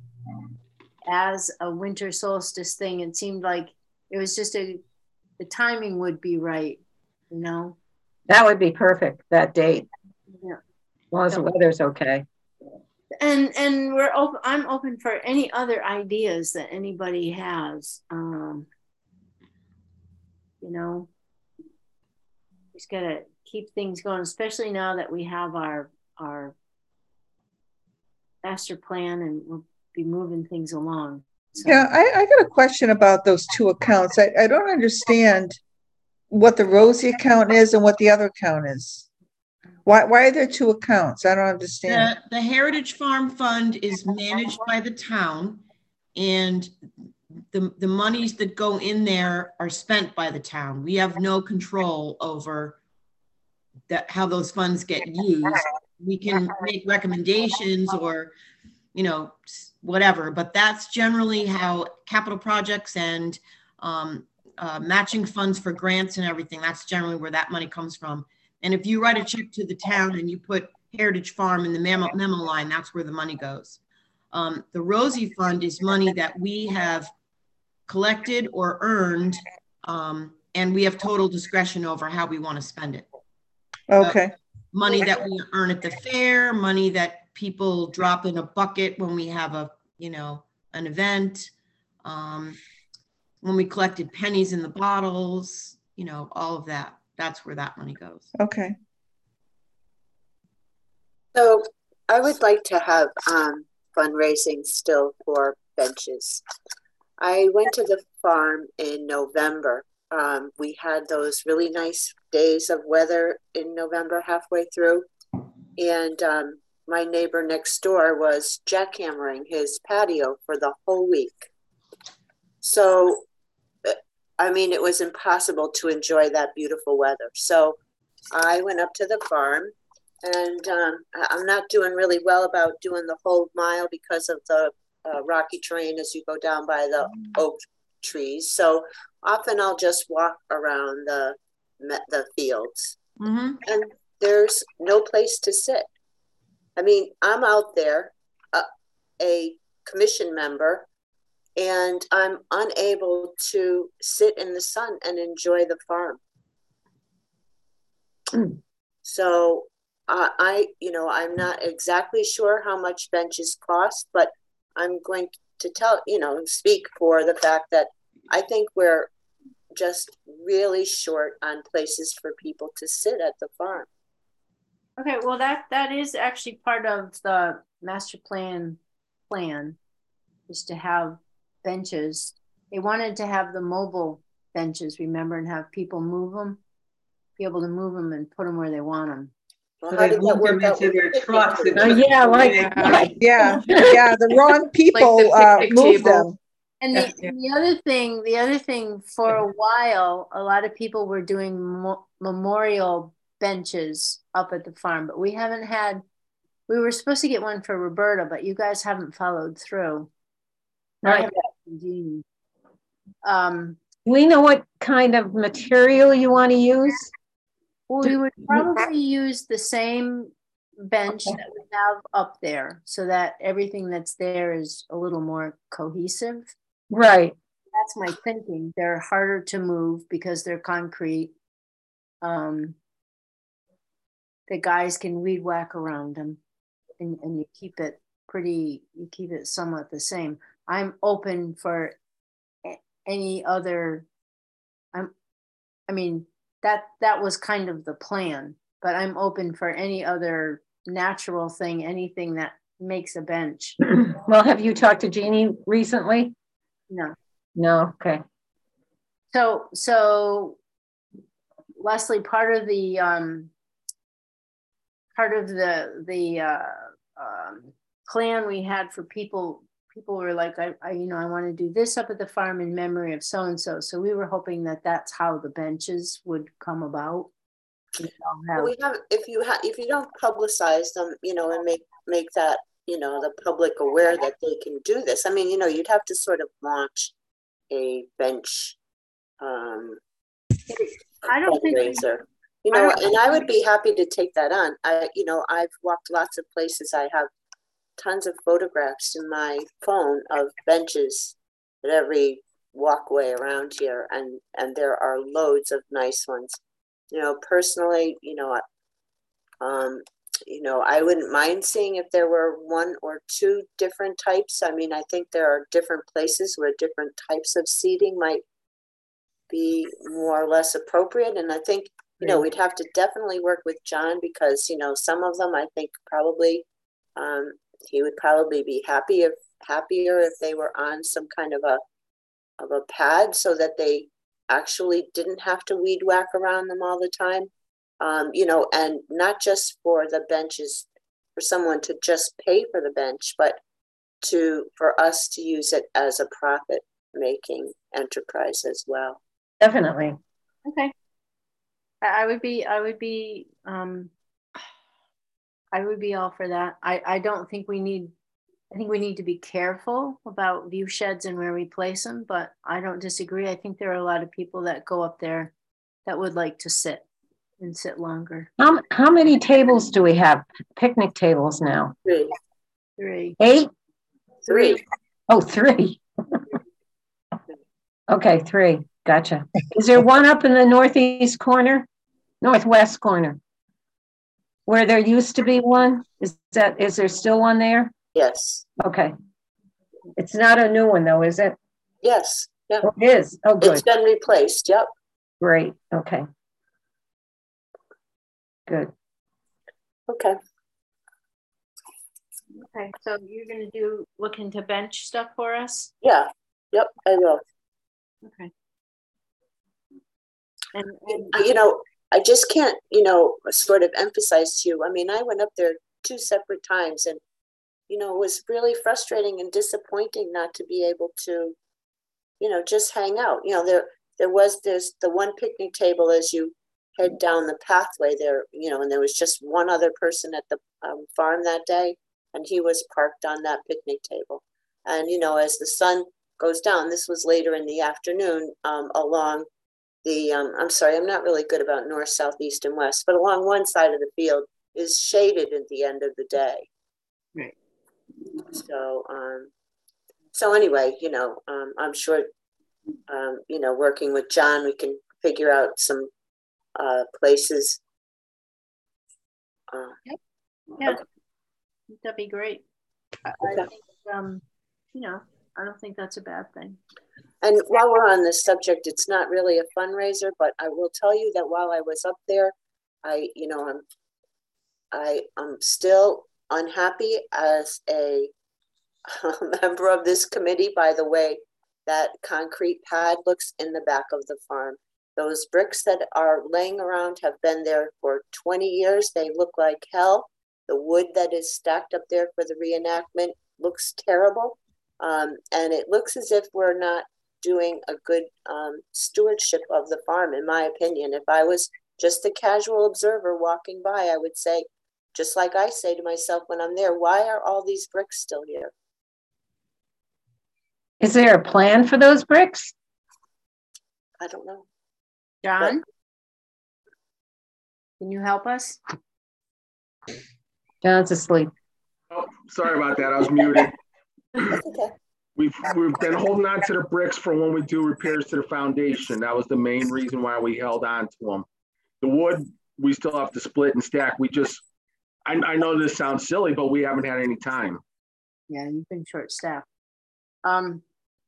as a winter solstice thing, it seemed like it was just a, the timing would be right, you know? That would be perfect, that date. Yeah. As long as the weather's okay. And and we're open. I'm open for any other ideas that anybody has. Um, you know, just gotta keep things going, especially now that we have our our master plan and we'll be moving things along. So, Yeah, I, I got a question about those two accounts. I, I don't understand what the Rosie account is and what the other account is. Why why are there two accounts? I don't understand. The, the Heritage Farm Fund is managed by the town, and the, the monies that go in there are spent by the town. We have no control over that, how those funds get used. We can make recommendations or, you know, whatever, but that's generally how capital projects and um, uh, matching funds for grants and everything, that's generally where that money comes from. And if you write a check to the town and you put Heritage Farm and the memo, memo line, that's where the money goes. Um, the Rosie Fund is money that we have collected or earned, um, and we have total discretion over how we want to spend it. Okay. Uh, money that we earn at the fair, money that people drop in a bucket when we have a, you know, an event, um, when we collected pennies in the bottles, you know, all of that. That's where that money goes. Okay. So I would like to have um, fundraising still for benches. I went to the farm in November. Um, we had those really nice days of weather in November halfway through. And um, my neighbor next door was jackhammering his patio for the whole week. So, I mean, it was impossible to enjoy that beautiful weather. So I went up to the farm, and um, I'm not doing really well about doing the whole mile because of the uh, rocky terrain as you go down by the oak trees. So often I'll just walk around the the fields, Mm-hmm. and there's no place to sit. I mean, I'm out there, uh, a commission member, and I'm unable to sit in the sun and enjoy the farm. Mm. So uh, I, you know, I'm not exactly sure how much benches cost, but I'm going to tell, you know, speak for the fact that I think we're just really short on places for people to sit at the farm. Okay, well, that, that is actually part of the master plan plan, is to have benches. They wanted to have the mobile benches, remember, and have people move them, be able to move them and put them where they want them. Well, So how they did that moved them work out into with their the trucks and picnic Oh, took yeah, them like, away. right. Yeah, yeah, the wrong people the uh, picnic moved table. them. And the, and the other thing, the other thing, for a while, a lot of people were doing mo memorial benches up at the farm, but we haven't had, we were supposed to get one for Roberta, but you guys haven't followed through. Right. Um, We know what kind of material you want to use? well, we would probably use the same bench that we have up there, so that everything that's there is a little more cohesive. Right. That's my thinking. They're harder to move because they're concrete. Um, the guys can weed whack around them, and, and you keep it pretty, you keep it somewhat the same. I'm open for a- any other, I'm, I mean, that, that was kind of the plan, but I'm open for any other natural thing, anything that makes a bench. Well, have you talked to Jeannie recently? No. No, okay. So, so Leslie, part of the, um, part of the, the, uh, um, plan we had for people, people were like, I, I, you know, I want to do this up at the farm in memory of so-and-so. So we were hoping that that's how the benches would come about. We have, We have, if you have, if you don't publicize them, you know, and make, make that, you know, the public aware that they can do this. I mean, you know, you'd have to sort of launch a bench, um, I don't think we- fundraiser. You I know, don't and I would be happy to take that on. I, you know, I've walked lots of places. I have tons of photographs in my phone of benches at every walkway around here, and and there are loads of nice ones. You know, personally, you know, um, you know, I wouldn't mind seeing if there were one or two different types. I mean, I think there are different places where different types of seating might be more or less appropriate, and I think, you know, we'd have to definitely work with John, because, you know, some of them I think probably um, he would probably be happy if happier if they were on some kind of a of a pad, so that they actually didn't have to weed whack around them all the time. Um, you know, and not just for the benches, for someone to just pay for the bench, but to for us to use it as a profit making enterprise as well. Definitely. Okay. I would be, I would be, um, I would be all for that. I, I don't think we need, I think we need to be careful about view sheds and where we place them, but I don't disagree. I think there are a lot of people that go up there that would like to sit. and sit longer. How, how many tables do we have? Picnic tables now? Three. Three. Eight? Three. Oh, three. Okay, three. Gotcha. Is there one up in the northeast corner? Northwest corner? Where there used to be one? Is that, is there still one there? Yes. Okay. It's not a new one though, is it? Yes. Yeah. Oh, it is. Oh, good. It's been replaced. Yep. Great. Okay. Good. Okay. Okay, so you're gonna do, look into bench stuff for us? Yeah. Yep, I will. Okay. And, and You know, I just can't, you know, sort of emphasize to you. I mean, I went up there two separate times and, you know, it was really frustrating and disappointing not to be able to, you know, just hang out. You know, there there was there's the one picnic table as you head down the pathway there, you know, and there was just one other person at the um, farm that day, and he was parked on that picnic table. And, you know, as the sun goes down, this was later in the afternoon, um, along the, um, I'm sorry, I'm not really good about north, south, east, and west, but along one side of the field is shaded at the end of the day. right. So, um, so anyway, you know, um, I'm sure, um, you know, working with John, we can figure out some uh, places. Uh, Yep. Yeah, okay. that'd be great. I, I Okay. think, um, you know, I don't think that's a bad thing. And while we're on this subject, it's not really a fundraiser, but I will tell you that while I was up there, I, you know, I'm, I, I'm still unhappy as a member of this committee by the way that concrete pad looks in the back of the farm. Those bricks that are laying around have been there for twenty years. They look like hell. The wood that is stacked up there for the reenactment looks terrible. Um, and it looks as if we're not doing a good um, stewardship of the farm, in my opinion. If I was just a casual observer walking by, I would say, just like I say to myself when I'm there, why are all these bricks still here? Is there a plan for those bricks? I don't know. John, but, can you help us? John's asleep. Oh, sorry about that. I was muted. Okay. We've we've been holding on to the bricks for when we do repairs to the foundation. That was the main reason why we held on to them. The wood, we still have to split and stack. We just, I, I know this sounds silly, but we haven't had any time. Yeah, you've been short staffed. Um,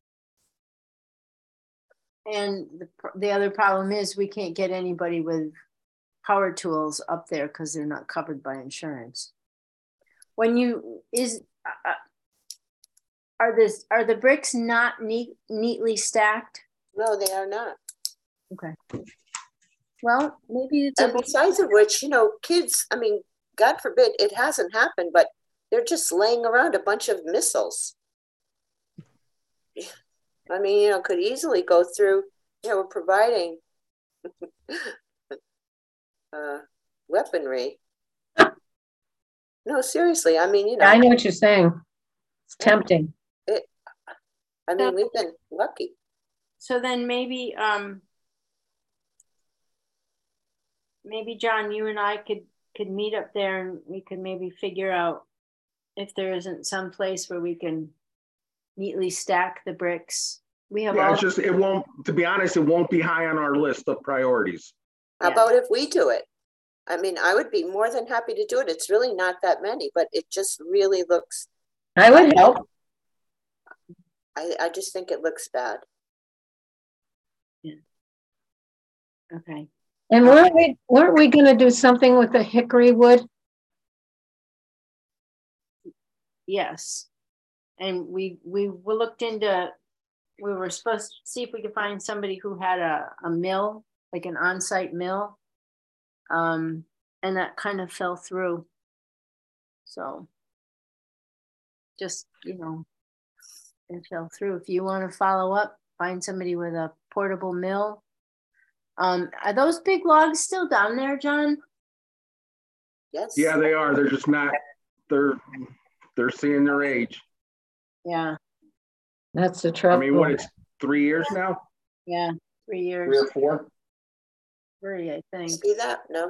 and the, the other problem is we can't get anybody with power tools up there because they're not covered by insurance. When you, is, uh, are this, are the bricks not neat, neatly stacked? No, they are not. Okay. Well, maybe it's and a besides of which, you know, kids, I mean, God forbid it hasn't happened, but they're just laying around a bunch of missiles. I mean, you know, could easily go through, you know, we're providing uh, weaponry. No, seriously, I mean, you know. I know what you're saying. It's tempting. It, I mean, we've been lucky. So then maybe, um, maybe John, you and I could, could meet up there and we could maybe figure out if there isn't some place where we can neatly stack the bricks. We have yeah, all it's just, it won't, to be honest, it won't be high on our list of priorities. How yeah. about if we do it? I mean, I would be more than happy to do it. It's really not that many, but it just really looks. I would help. I, I just think it looks bad. Yeah. Okay. And weren't we, weren't we going to do something with the hickory wood? Yes. And we, we we looked into, we were supposed to see if we could find somebody who had a, a mill, like an on-site mill. Um, and that kind of fell through. So just, you know, it fell through. If you want to follow up, find somebody with a portable mill. Um, are those big logs still down there, John? Yes. Yeah, they are. They're just not, they're, they're seeing their age. Yeah. That's the trouble. I mean, what, it's three years now? Yeah, three years. Three or four? Three, I think. See that? No.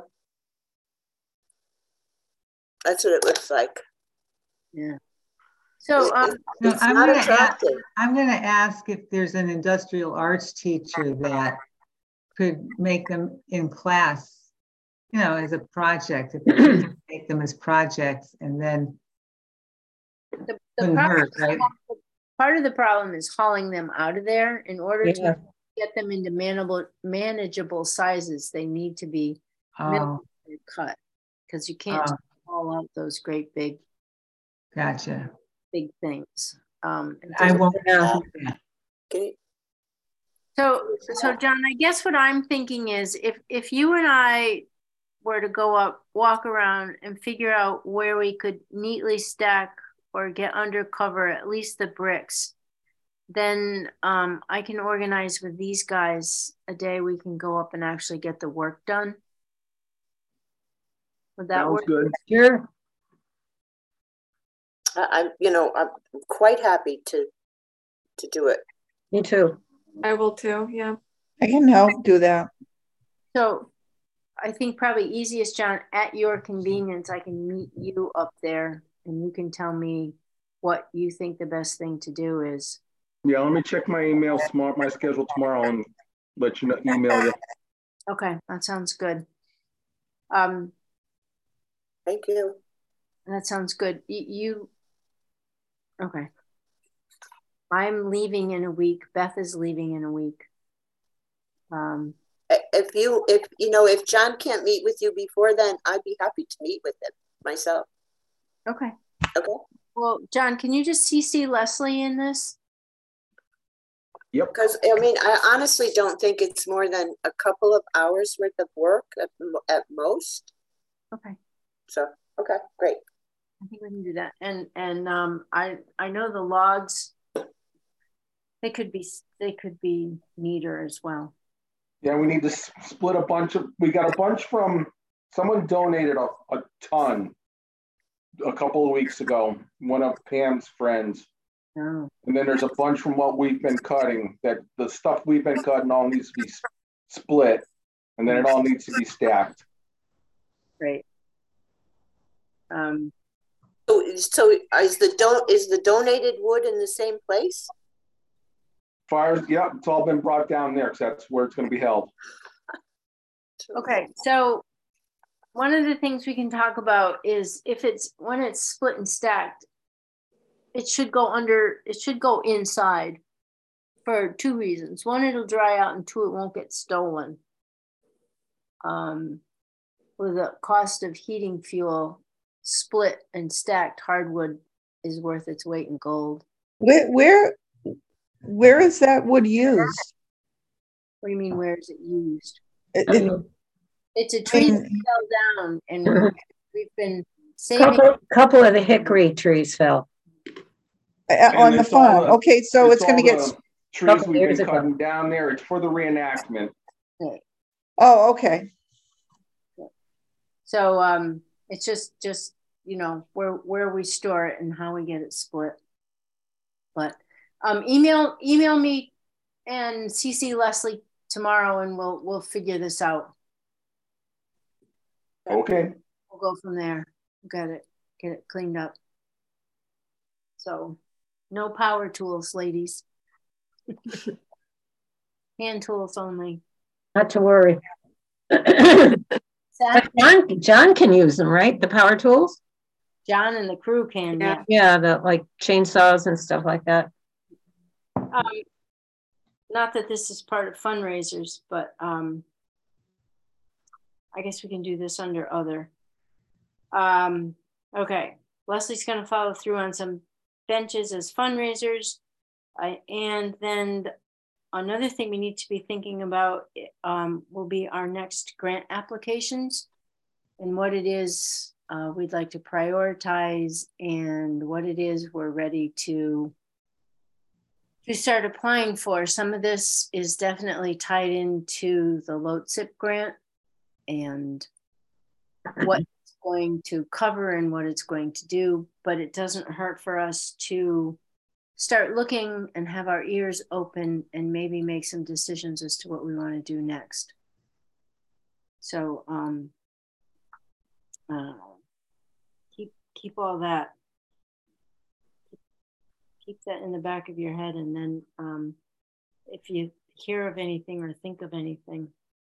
That's what it looks like. Yeah. So It- um, it- No, it's I'm not gonna ask, attractive. I'm gonna ask if there's an industrial arts teacher that could make them in class, you know, as a project, if they could make them as projects and then the, the couldn't problem, hurt, right? part of the problem is hauling them out of there. In order Yeah. to get them into manageable manageable sizes, they need to be Oh, cut, because you can't oh, haul out those great big gotcha. big things. Um, it I doesn't- won't. Yeah. do that. Can you- So, so John, I guess what I'm thinking is if, if you and I were to go up, walk around and figure out where we could neatly stack or get under cover, at least the bricks, then um, I can organize with these guys a day we can go up and actually get the work done. Would that Sounds work? good. Sure. I, I'm, you know, I'm quite happy to, to do it. Me too. I will too. Yeah. I can help do that. So I think probably easiest, John, at your convenience, I can meet you up there and you can tell me what you think the best thing to do is. Yeah, let me check my emails tomorrow, my schedule tomorrow, and let you know, email you. Okay, that sounds good. Um, Thank you. that sounds good. You, you okay. I'm leaving in a week. Beth is leaving in a week. Um, I- If you, if, you know, if John can't meet with you before then, I'd be happy to meet with him myself. okay. Okay. Well, John, can you just C C Leslie in this? Yep. Because, I mean, I honestly don't think it's more than a couple of hours worth of work at, mo- at most. Okay. So, okay, great. I think we can do that. And and um, I I know the logs. They could be they could be neater as well. Yeah, we need to s- split a bunch of, we got a bunch from, someone donated a, a ton a couple of weeks ago, one of Pam's friends. Oh, And then there's a bunch from what we've been cutting, that the stuff we've been cutting all needs to be s- split, and then it all needs to be stacked. great. Um, So, so is the don is the donated wood in the same place? Fires, yeah, it's all been brought down there, because that's where it's gonna be held. okay, so one of the things we can talk about is if it's when it's split and stacked, it should go under. It should go inside for two reasons. One, it'll dry out, and two, it won't get stolen. Um, with the cost of heating fuel, split and stacked hardwood is worth its weight in gold. Where, where, where is that wood used? What do you mean, where is it used? It- it- It's a tree that mean- fell down and we've, we've been saving. Couple, couple of the hickory trees fell. uh, And On the it's all farm, the- okay, so it's gonna all get, the Trees Couple we've years been ago. cutting down there, it's for the reenactment. oh, okay, So um, it's just, just, you know, where, where we store it and how we get it split. But um, email, email me and C C Leslie tomorrow and we'll, we'll figure this out. Okay, We'll go from there. Get it, get it cleaned up. So no power tools, ladies. Hand tools only. Not to worry. Seth, But John, John can use them, right? The power tools? John and the crew can, yeah. Yeah, the like chainsaws and stuff like that. Um, not that this is part of fundraisers, but um, I guess we can do this under other. Um, okay, Leslie's going to follow through on some benches as fundraisers. I, and then another thing we need to be thinking about um, will be our next grant applications and what it is uh, we'd like to prioritize and what it is we're ready to to start applying for. Some of this is definitely tied into the L O T S I P grant and what it's going to cover and what it's going to do, but it doesn't hurt for us to start looking and have our ears open and maybe make some decisions as to what we want to do next. So um, uh, keep keep all that. Keep that in the back of your head, and then um, if you hear of anything or think of anything,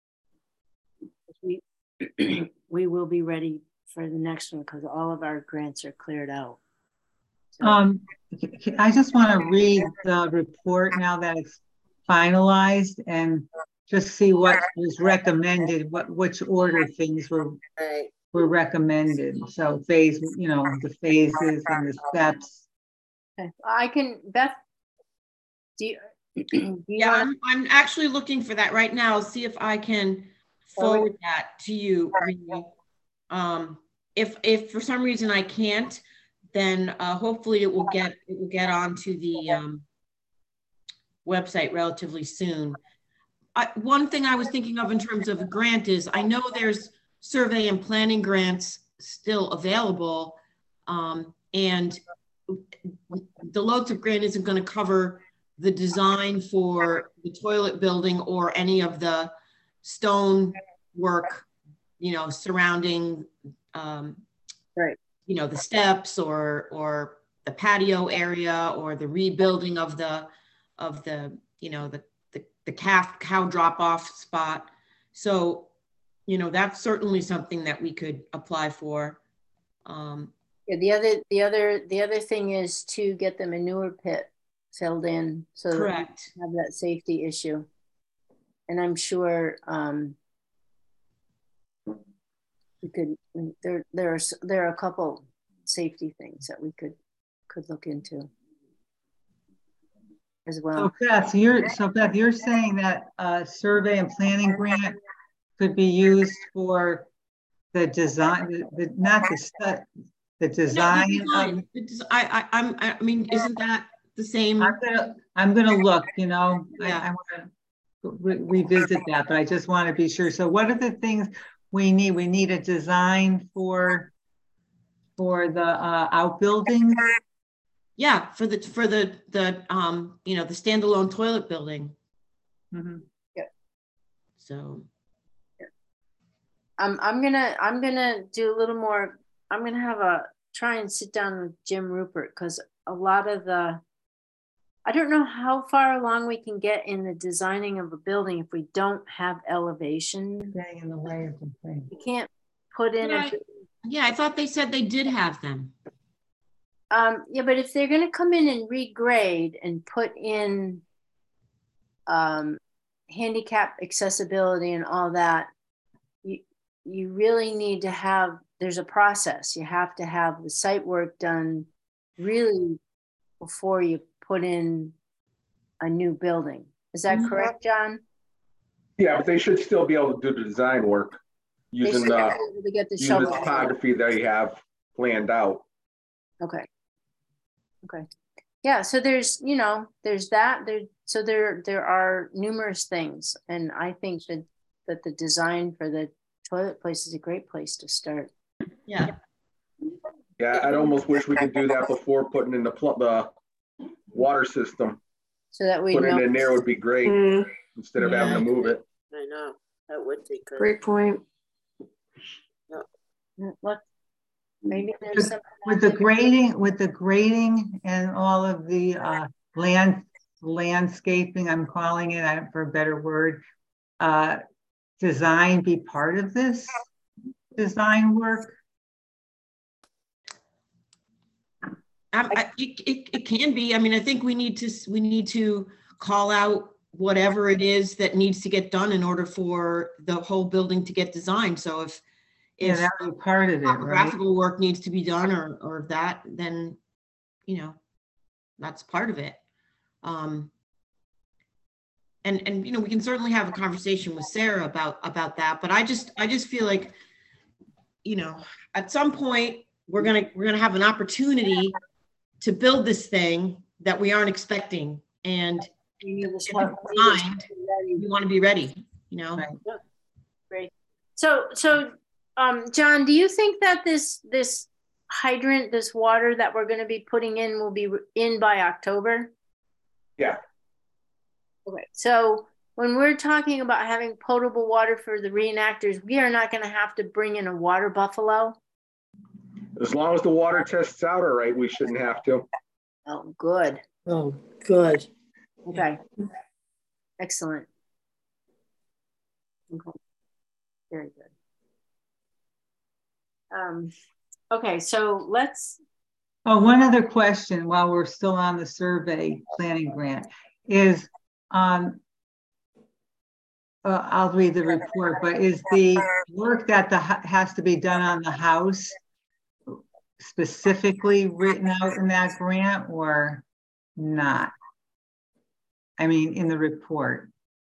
we we will be ready for the next one because all of our grants are cleared out. So. Um, I just want to read the report now that it's finalized and just see what was recommended, what which order things were Right. were recommended. So phase, you know, the phases and the steps. Okay. I can, Beth, do you, do you Yeah, wanna... I'm, I'm actually looking for that right now. See if I can forward that to you. Really. Um, if if for some reason I can't, then uh, hopefully it will get it will get onto the um, website relatively soon. I, one thing I was thinking of in terms of a grant is I know there's survey and planning grants still available, um, and the LOTUP grant isn't going to cover the design for the toilet building or any of the stone work, you know, surrounding, um, right. you know, the steps or or the patio area or the rebuilding of the of the you know the the, the calf cow drop off spot. So, you know, that's certainly something that we could apply for. Um, Yeah, the other the other the other thing is to get the manure pit filled in so correct. that we have that safety issue. And I'm sure um, we could there there are there are a couple safety things that we could could look into as well. So Beth, you're so Beth, you're saying that a survey and planning grant could be used for the design, the, the not the stu- the design. Yeah, the design. Of, The des I, I I'm I mean, isn't that the same? I'm gonna I'm gonna look. You know, Yeah. I, I want to re revisit that, but I just want to be sure. So, what are the things we need? We need a design for for the uh, outbuildings. Yeah, for the for the the um you know the standalone toilet building. Mm-hmm. Yeah. So. I'm I'm gonna I'm gonna do a little more. I'm gonna have a try and sit down with Jim Rupert because a lot of the I don't know how far along we can get in the designing of a building if we don't have elevation. Staying in the way of the thing. You can't put in Yeah, a yeah, I thought they said they did have them. um yeah, but if they're gonna come in and regrade and put in um handicap accessibility and all that, you you really need to have there's a process. You have to have the site work done really before you put in a new building. Is that Mhm. correct, John? Yeah, but they should still be able to do the design work They using should be the, able to get the using the shovel. topography they have planned out. Okay. Okay. Yeah. So there's, you know, there's that. There. So there, there are numerous things, and I think that that the design for the toilet place is a great place to start. Yeah. Yeah, I'd almost wish we could do that before putting in the pl the water system. So that we Putting know. it in there would be great Mm, instead of having to move it. I know, that would be good. great point. Look, maybe there's With, something with the grading, with the grading and all of the uh, land landscaping, I'm calling it, I, for a better word, uh, design be part of this design work? I, I, it, it, it can be. I mean, I think we need to we need to call out whatever it is that needs to get done in order for the whole building to get designed. So if Yeah, if that was part of it, right? topographical work needs to be done or or that, then you know that's part of it. Um, and and you know we can certainly have a conversation with Sarah about about that. But I just I just feel like you know at some point we're gonna we're gonna have an opportunity to build this thing that we aren't expecting, and if it's designed, we want to be ready, you know. Right. Great. So, so, um, John, do you think that this this hydrant, this water that we're going to be putting in, will be in by October? Yeah. Okay. So when we're talking about having potable water for the reenactors, we are not going to have to bring in a water buffalo. As long as the water tests out all right, we shouldn't have to. Oh, good. Oh, good. Okay. Excellent. Okay. Very good. Um, okay, so let's. Oh, one other question while we're still on the survey planning grant is, um, uh, I'll read the report, but is the work that the has to be done on the house specifically written out in that grant or not? I mean, in the report.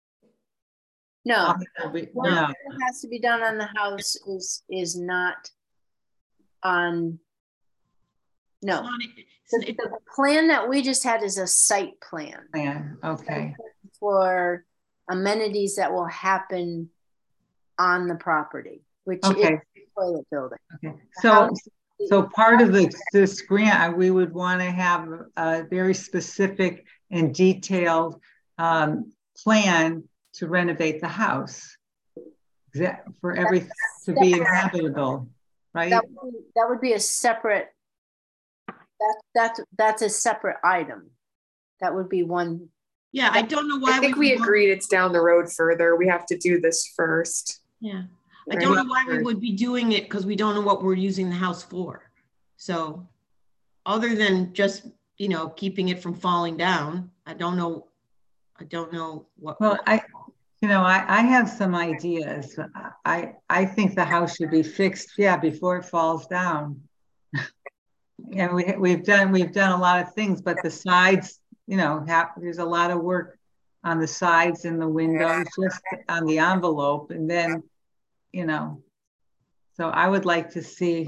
No, no. What has to be done on the house is is not on. No, the, the plan that we just had is a site plan. Plan, okay. For amenities that will happen on the property, which okay. is the toilet building. Okay, so so part of the, this grant, we would want to have a very specific and detailed um, plan to renovate the house for everything to be inhabitable, right? That would, that would be a separate. That that's that's a separate item. That would be one. Yeah, I don't know why. I think we, we agreed it's down the road further. We have to do this first. Yeah, I don't know why we would be doing it because we don't know what we're using the house for. So, other than just you know keeping it from falling down, I don't know. I don't know what. Well, I, you know, I I have some ideas. I I think the house should be fixed, yeah, before it falls down. And we we've done we've done a lot of things, but the sides, you know, have, there's a lot of work on the sides and the windows, just on the envelope, and then, you know, so I would like to see,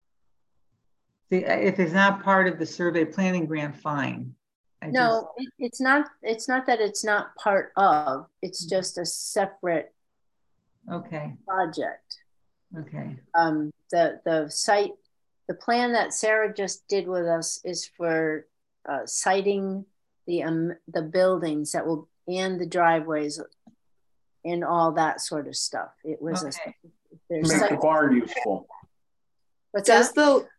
see if it's not part of the survey planning grant, fine. I no, just, it, it's not. It's not that it's not part of. It's just a separate. Okay. Project. Okay. Um. The the site. The plan that Sarah just did with us is for uh, siting the um, the buildings that will and the driveways and all that sort of stuff. It was okay. a make site- the barn useful. What's Does that? the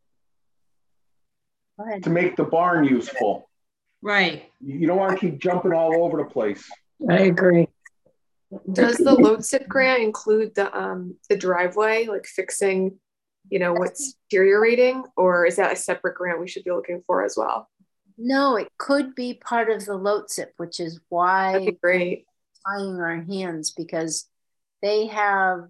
Go ahead. To make the barn useful. Right. You don't want to keep jumping all over the place. I agree. Does the LoTSIP grant include the um the driveway, like fixing, you know, what's deteriorating, or is that a separate grant we should be looking for as well? No, it could be part of the LoTSIP, which is why That'd be great. Tying our hands, because they have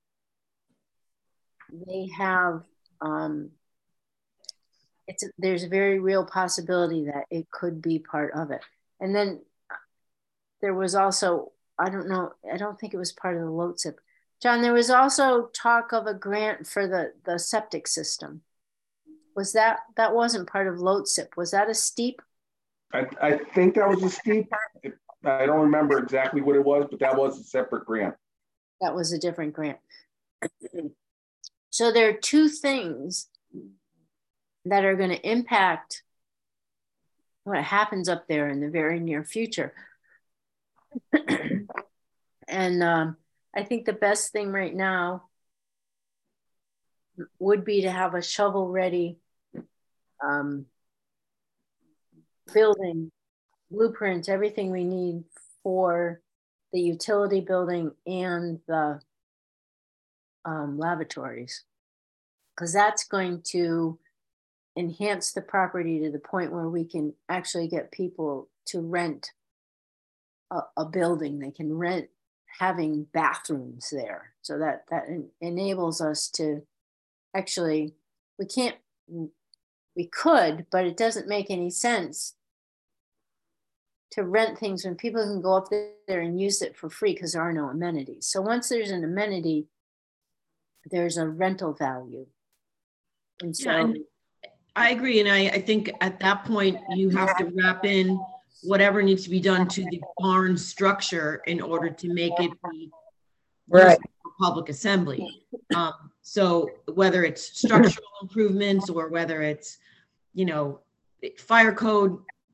they have um it's a, there's a very real possibility that it could be part of it. And then there was also, I don't know, I don't think it was part of the LoTSIP. John, there was also talk of a grant for the, the septic system. Was that, that wasn't part of LoTSIP. Was that a steep? I, I think that was a steep. I don't remember exactly what it was, but that was a separate grant. That was a different grant. So there are two things that are going to impact what happens up there in the very near future. And um, I think the best thing right now would be to have a shovel-ready um, building, blueprint, everything we need for the utility building and the um, lavatories, because that's going to enhance the property to the point where we can actually get people to rent a, a building. They can rent having bathrooms there. So that, that en- enables us to actually, we can't, we could, but it doesn't make any sense to rent things when people can go up there and use it for free because there are no amenities. So once there's an amenity, there's a rental value. And so, yeah, and I agree. And I, I think at that point, you have to wrap in whatever needs to be done to the barn structure in order to make it be right for public assembly. Um, so whether it's structural improvements or whether it's, you know, fire code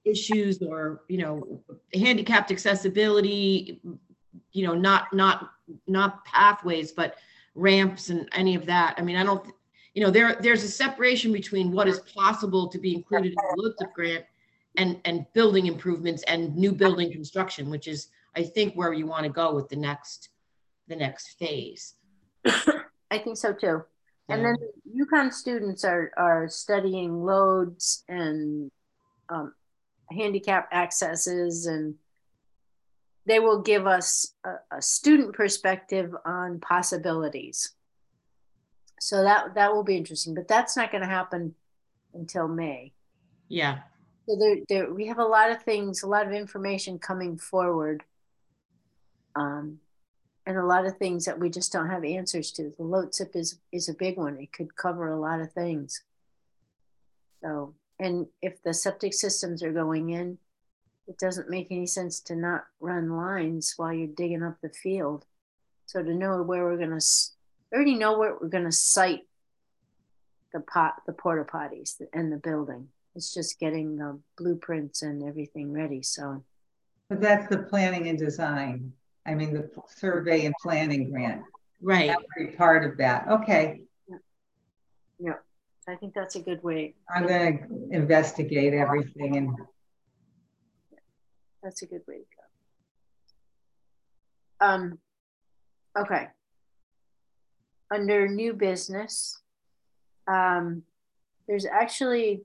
issues or, you know, handicapped accessibility, you know, not, not, not pathways, but ramps and any of that. I mean, I don't, you know, there, there's a separation between what is possible to be included in the LoTSIP grant and, and building improvements and new building construction, which is, I think, where you want to go with the next, the next phase. I think so too. And then UConn students are, are studying loads and um, handicap accesses, and they will give us a, a student perspective on possibilities. So that, that will be interesting, but that's not going to happen until May. Yeah. So there, there, we have a lot of things, a lot of information coming forward. Um, and a lot of things that we just don't have answers to. The LoTSIP is, is a big one. It could cover a lot of things. So, and if the septic systems are going in, it doesn't make any sense to not run lines while you're digging up the field. So to know where we're gonna, we already know where we're gonna site the pot, the porta potties and the building. It's just getting the blueprints and everything ready, so. But that's the planning and design. I mean, the survey and planning grant. Right. That would be part of that. Okay. Yeah. Yeah. I think that's a good way. I'm going to investigate everything. And that's a good way to go. Um, okay. Under new business, um, there's actually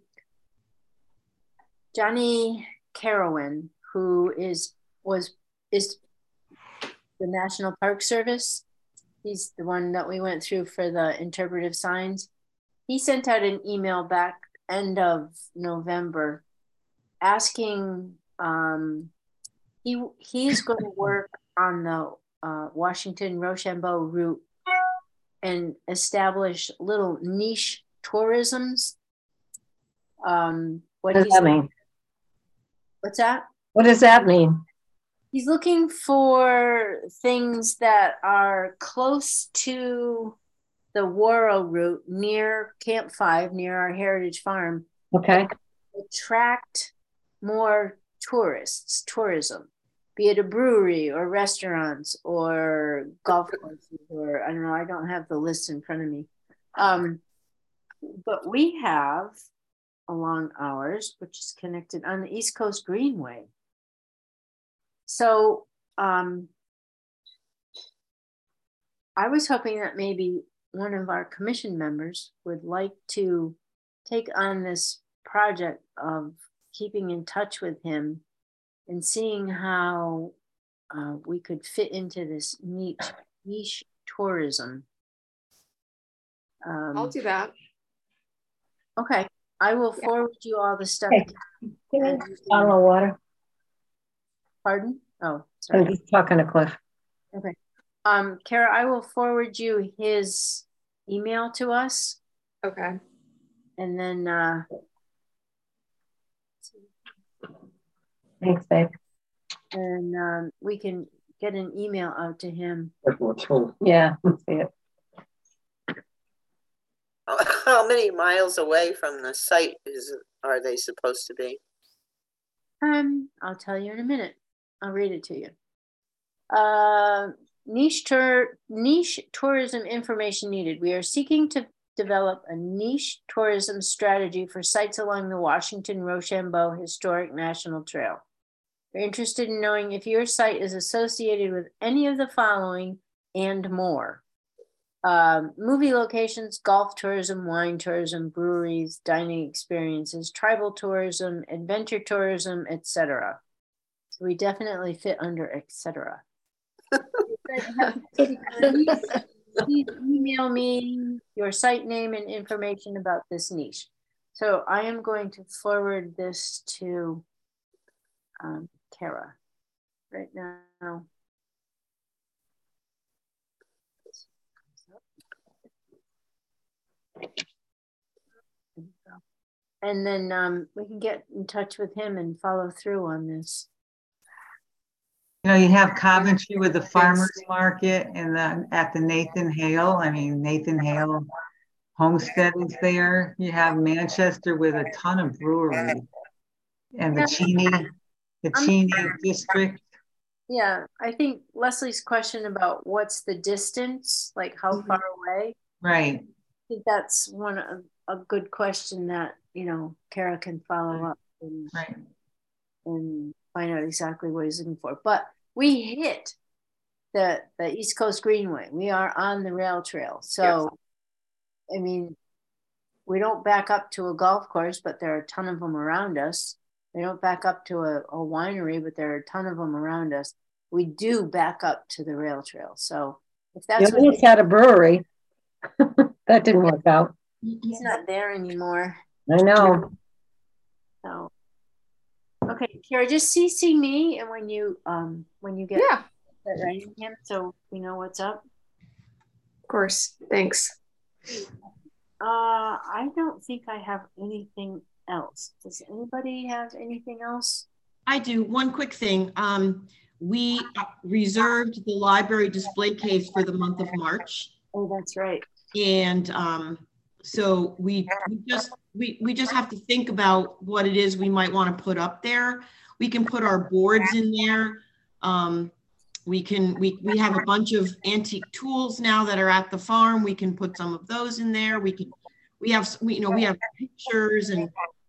Johnny Carowin, who is, was, is the National Park Service. He's the one that we went through for the interpretive signs. He sent out an email back end of November asking, um, he he's going to work on the uh, Washington Rochambeau route and establish little niche tourisms. Um, what, what does that mean? What's that? What does that mean? He's looking for things that are close to the Worrell route near Camp Five, near our Heritage Farm. Okay. Attract more tourists, tourism, be it a brewery or restaurants or golf courses or I don't know, I don't have the list in front of me. Um, but we have along ours, which is connected on the East Coast Greenway. So um, I was hoping that maybe one of our commission members would like to take on this project of keeping in touch with him and seeing how uh, we could fit into this niche, niche tourism. Um, I'll do that. Okay, I will forward you all the stuff. Hey, can I bottle of water? Pardon? Oh, sorry. I'm just talking to Cliff. Okay. Um, Kara, I will forward you his email to us. Okay. And then uh thanks, babe. And um we can get an email out to him. Yeah, let's see it. How many miles away from the site is are they supposed to be? Um, I'll tell you in a minute. I'll read it to you. Uh, niche tour, niche tourism information needed. We are seeking to develop a niche tourism strategy for sites along the Washington Rochambeau Historic National Trail. We're interested in knowing if your site is associated with any of the following and more. Um, movie locations, golf tourism, wine tourism, breweries, dining experiences, tribal tourism, adventure tourism, et cetera. So we definitely fit under et cetera. Please email me your site name and information about this niche. So I am going to forward this to um, Kara right now. And then um, we can get in touch with him and follow through on this. You know, you have Coventry with the farmers market and then at the Nathan Hale. I mean, Nathan Hale Homestead is there. You have Manchester with a ton of breweries. and the Yeah. Cheney, the I'm- Cheney district. Yeah, I think Leslie's question about what's the distance, like how Mhm. far away, Right. I think that's one of a good question that, you know, Kara can follow up and, Right. and find out exactly what he's looking for. But we hit the the East Coast Greenway. We are on the rail trail. So, I mean, we don't back up to a golf course, but there are a ton of them around us. We don't back up to a, a winery, but there are a ton of them around us. We do back up to the rail trail. So if that's You what almost had a brewery. That didn't work out. he's not there anymore. I know. So okay, Kara, just C C me and when you um when you get Yeah, that writing him so we know what's up. of course. Thanks. Uh I don't think I have anything else. Does anybody have anything else? I do. One quick thing. Um, we reserved the library display case for the month of March. Oh, that's right. And um, so we, we just we, we just have to think about what it is we might want to put up there. We can put our boards in there. Um, we can we we have a bunch of antique tools now that are at the farm. We can put some of those in there. We can we have we, you know we have pictures and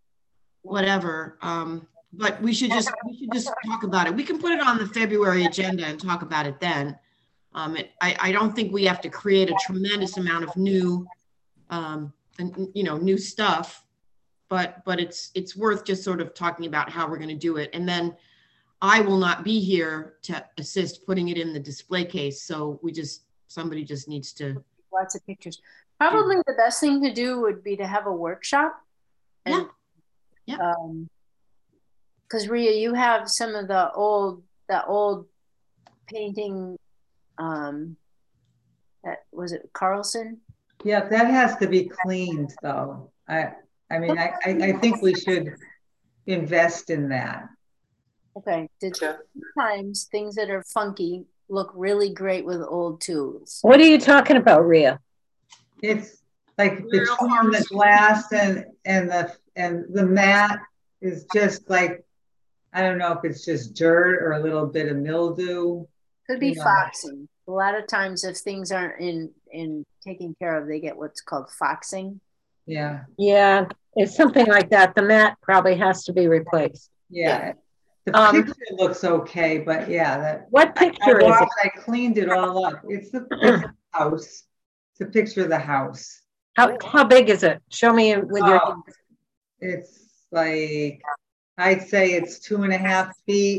whatever. Um, but we should just we should just talk about it. We can put it on the February agenda and talk about it then. Um, it, I, I don't think we have to create a tremendous amount of new, um, and, you know, new stuff, but but it's it's worth just sort of talking about how we're going to do it. And then I will not be here to assist putting it in the display case. So we just somebody just needs to. Lots of pictures. Probably the best thing to do would be to have a workshop. And, yeah. Yeah. Um, because Rhea, you have some of the old the old painting. Um, that was it Carlson. Yeah, that has to be cleaned though. I I mean, I, I, I think we should invest in that. Okay. Did sometimes things that are funky look really great with old tools. What are you talking about, Rhea? It's like between the glass and and the and the mat is just like, I don't know if it's just dirt or a little bit of mildew. Could be You know. foxing. A lot of times if things aren't in in taken care of, they get what's called foxing. Yeah. Yeah, it's something like that. The mat probably has to be replaced. Yeah. The Um, picture looks okay, but yeah, that What I, picture I is washed, it? I cleaned it all up. It's the, it's the house. It's a picture of the house. How, how big is it? Show me with your, Oh, it's like, I'd say it's two and a half feet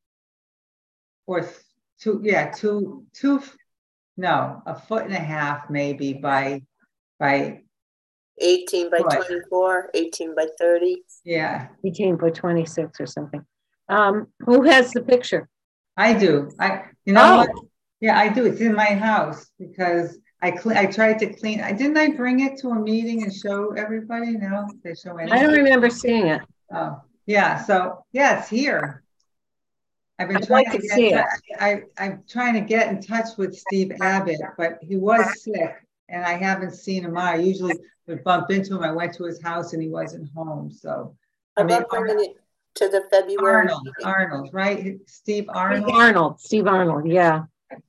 or th- two, yeah, two, two, no, a foot and a half maybe by, by, eighteen by Right. twenty-four, eighteen by thirty. yeah, eighteen by twenty-six or something. Um, who has the picture? I do. I, you know Oh. what? Yeah, I do. It's in my house because I cle- I tried to clean. I didn't I bring it to a meeting and show everybody? No, they show I don't anything. remember seeing it. Oh, yeah. So yeah, it's here. I've been I'd trying like to to get. see in it. touch- I I'm trying to get in touch with Steve Abbott, but he was sick, and I haven't seen him. I usually would bump into him. I went to his house and he wasn't home. So I How mean, about bringing it to the February Arnold, meeting? Arnold, right? Steve Steve Arnold. Arnold, Steve Arnold, yeah.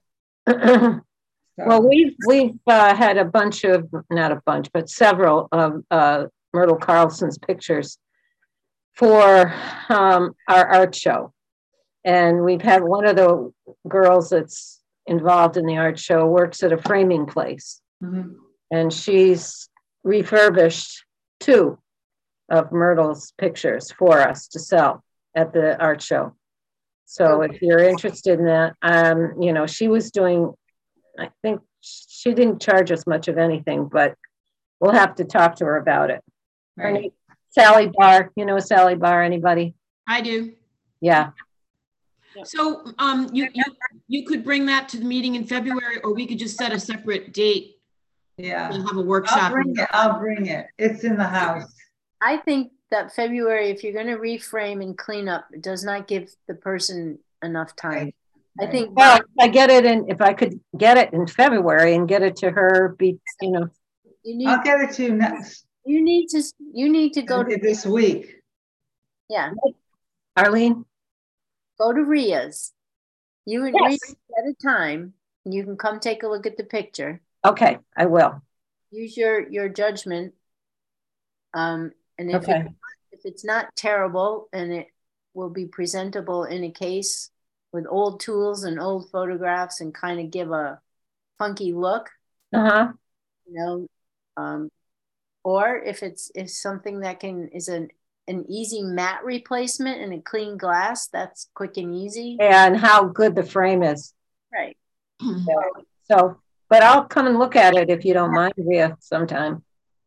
So, Well, we've, we've uh, had a bunch of, not a bunch, but several of uh, Myrtle Carlson's pictures for um, our art show. And we've had one of the girls that's involved in the art show works at a framing place. mhm. And she's refurbished two of Myrtle's pictures for us to sell at the art show. So if you're interested in that, um, you know, she was doing, I think she didn't charge us much of anything, but we'll have to talk to her about it. Her Right. name- Sally Barr, you know Sally Barr, anybody? I do. Yeah, So um, you, you, you could bring that to the meeting in February, or we could just set a separate date Yeah. and have a I'll workshop. bring it. I'll bring it. It's in the house. I think that February, if you're going to reframe and clean up, it does not give the person enough time. I Right. think well, if I get it in, if I could get it in February and get it to her, be, you know, you need I'll get it to you next you need to you need to go to this week. yeah. Arlene? Go to Ria's. You and Yes. Ria at a time. And you can come take a look at the picture. Okay, I will. Use your your judgment. Um, and if Okay. it, if it's not terrible and it will be presentable in a case with old tools and old photographs and kind of give a funky look, Uh-huh. you know, um, or if it's if something that can is an an easy matte replacement and a clean glass, that's quick and easy. And how good the frame is. Right. So, so, but I'll come and look at it if you don't mind, Ria, sometime.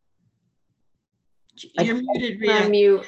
You're muted, Ria. On mute.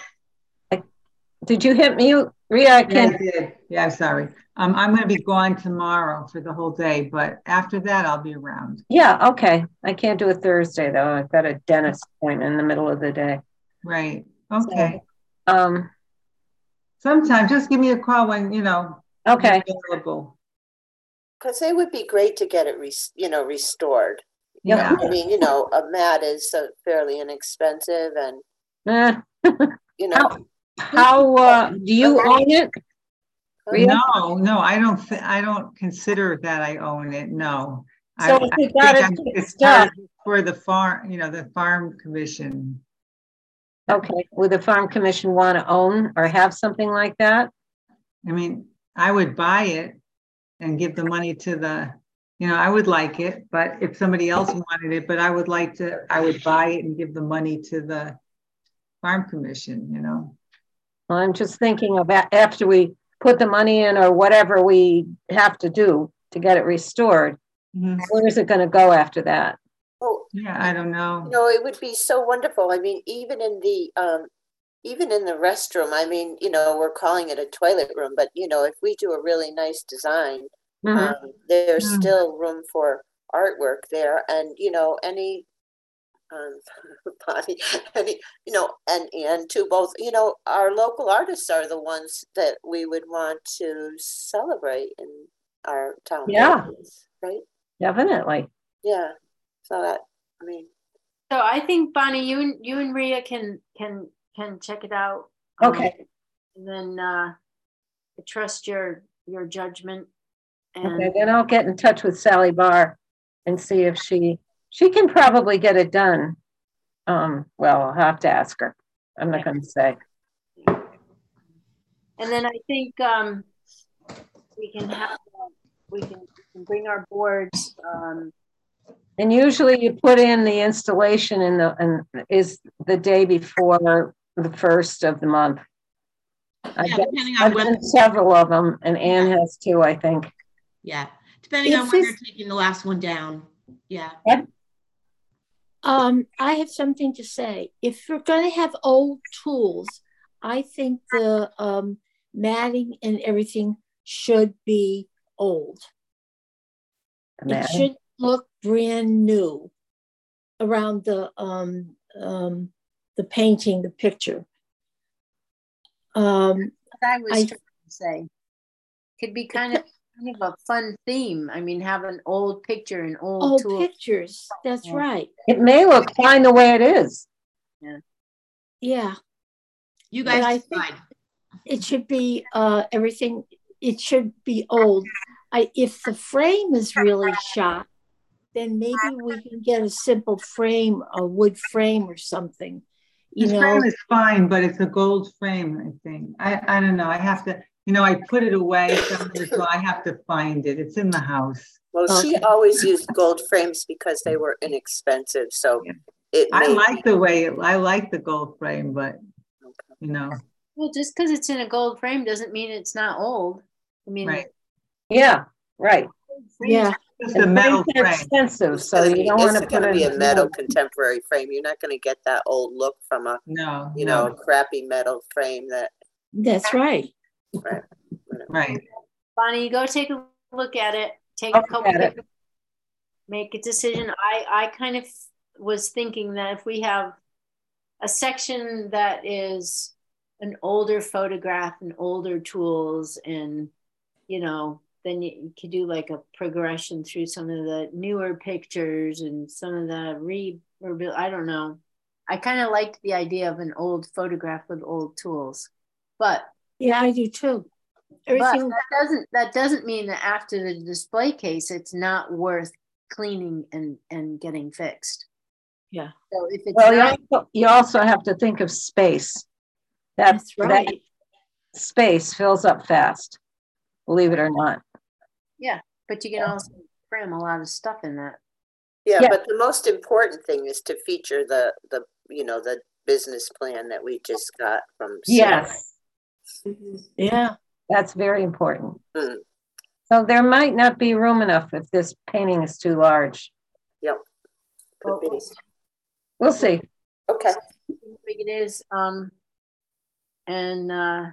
Did you hit mute, Ria? I Yeah, I can't. did. Yeah, sorry. Um, I'm gonna be gone tomorrow for the whole day, but after that I'll be around. Yeah, okay. I can't do it Thursday though. I've got a dentist appointment in the middle of the day. Right, okay. Um, Sometime, just give me a call when, you know, okay. you're available. Because it would be great to get it, res- you know, restored. Yeah, I mean, you know, a mat is uh, fairly inexpensive, and Eh, you know, how, uh, do you own it? Ria? no, no, I don't, thi- I don't consider that I own it, no. I- So if I you got think it I'm- it's fixed part up, of- for the farm, you know, the farm commission. okay, would the farm commission want to own or have something like that? I mean, I would buy it and give the money to the, you know, I would like it, but if somebody else wanted it, but I would like to, I would buy it and give the money to the farm commission, you know? Well, I'm just thinking about after we put the money in or whatever we have to do to get it restored, Mhm. where is it going to go after that? oh, Yeah, I don't know. you know, it would be so wonderful. I mean, even in the um, even in the restroom. I mean, you know, we're calling it a toilet room, but you know, if we do a really nice design, Mhm. um, there's Mm. still room for artwork there, and you know, any um, body, any, you know, and and to both, you know, our local artists are the ones that we would want to celebrate in our town. Yeah. buildings, right? Definitely. Yeah. So that, I mean, So I think Bonnie, you and you and Ria can can can check it out. um, Okay. And then uh, I trust your your judgment. And Okay. Then I'll get in touch with Sally Barr and see if she she can probably get it done. Um, well, I'll have to ask her. I'm not going to say. and then I think um, we can have we can, we can bring our boards. Um, And usually you put in the installation in the and is the day before the first of the month. I've Yeah, done, depending on I've when, done several of them, and Anne has too, I think. yeah, depending on If when this- you're taking the last one down. Yeah. Um, I have something to say. If you're going to have old tools, I think the um, matting and everything should be old. The It matting. should look brand new around the um, um, the painting, the picture. Um, what I was I- trying to say could be kind of kind of a fun theme. I mean, have an old picture and old, old tool. pictures. That's Yeah. right. It may look fine the way it is. Yeah. You But I guys think- decide. It should be uh, everything. It should be old. I, if the frame is really shot, then maybe we can get a simple frame, a wood frame or something. You This know, frame is fine, but it's a gold frame, I think. I, I don't know. I have to, you know, I put it away somewhere, so I have to find it. It's in the house. well, she Okay. always used gold frames because they were inexpensive. So Yeah. it I made, like the way, it I like the gold frame, but, you know, Well, just because it's in a gold frame doesn't mean it's not old. I mean, right. Yeah, right. frames- yeah. Just a And metal frames are frame. expensive, it's so gonna you be, don't want it's to put gonna it be a in metal wood. contemporary frame. You're not gonna get that old look from a, No, you know, no, crappy metal frame that, That's right. right. Bonnie, you go take a look at it. Take I'll a couple look at it. pictures, make a decision. I I kind of was thinking that if we have a section that is an older photograph and older tools, and you know, then you, you could do like a progression through some of the newer pictures and some of the re or I don't know. I kind of liked the idea of an old photograph with old tools, but Yeah, I do too. But Everything, that doesn't, that doesn't mean that after the display case, it's not worth cleaning and, and getting fixed. yeah, So if it's Well, you not, also, you also have to think of space. That, that's right. that space fills up fast, believe it or not. yeah, but you can also cram a lot of stuff in that. Yeah, Yeah. but the most important thing is to feature the, the, you know, the business plan that we just got from. Sarah. Yes, Yeah, that's very important. Mm. So there might not be room enough if this painting is too large. Yep. Could be. We'll see. Okay. How big it is, um, and uh,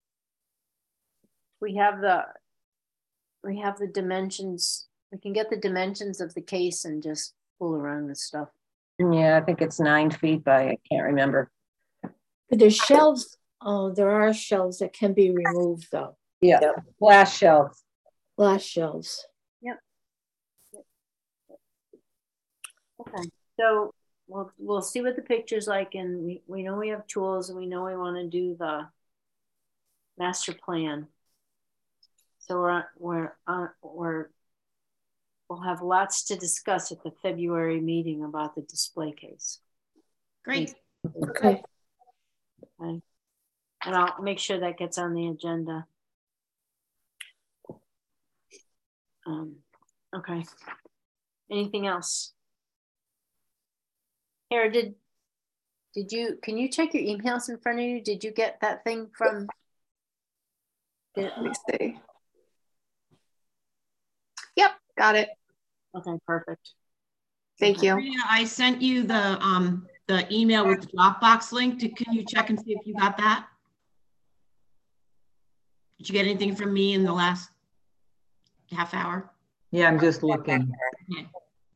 we have the, we have the dimensions. We can get the dimensions of the case and just fool around with stuff. Yeah, I think it's nine feet by, I can't remember. but there's shelves. Oh, there are shelves that can be removed though. Yeah, Yep. glass shelves. Glass shelves. Yep. Yep. Okay, so we'll we'll see what the picture's like, and we, we know we have tools, and we know we want to do the master plan. So we're on, we're on, we're we'll have lots to discuss at the February meeting about the display case. Great. Okay. Okay. And I'll make sure that gets on the agenda. Um, okay. Anything else? Kara, did did you can you check your emails in front of you? Did you get that thing from? Let me see. Yep, got it. Okay, perfect. Thank you. Maria, I sent you the um the email with the Dropbox link. To, can you check and see if you got that? Did you get anything from me in the last half hour? Yeah, I'm just looking. Okay.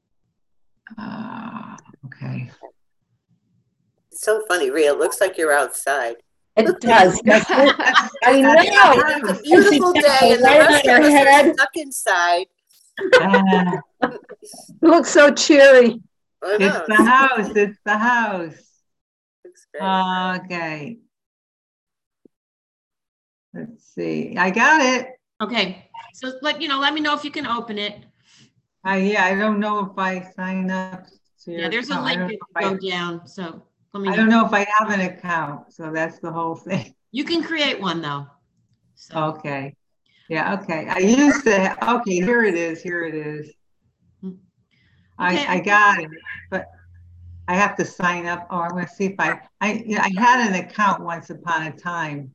Uh, okay. It's so funny, Rhea. It looks like you're outside. It does. I know. It's a beautiful day, and the Right rest on of your us are head. stuck inside. Uh, You look so cheery. I it's know. the house. It's the house. Looks great. Okay. Let's see. I got it. Okay. So let you know. Let me know if you can open it. Uh, yeah, I don't know if I sign up. To your Yeah, there's a account. I link don't that know go if I- down. So let me I know. don't know if I have an account, so that's the whole thing. You can create one though. So Okay. Yeah, okay. I used to, okay, here it is, here it is. Okay. I, I got it, but I have to sign up, or I'm gonna see if I, I, yeah, I had an account once upon a time.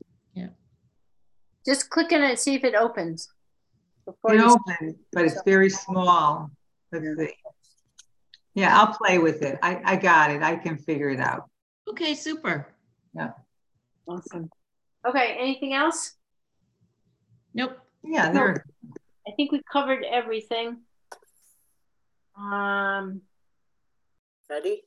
Just click on it, see if it opens. Before It you- opened, but it's very small. Let's see. Yeah, I'll play with it. I, I got it. I can figure it out. okay, super. Awesome. Okay, anything else? Nope. Yeah, there. I think we covered everything. Um, Ready?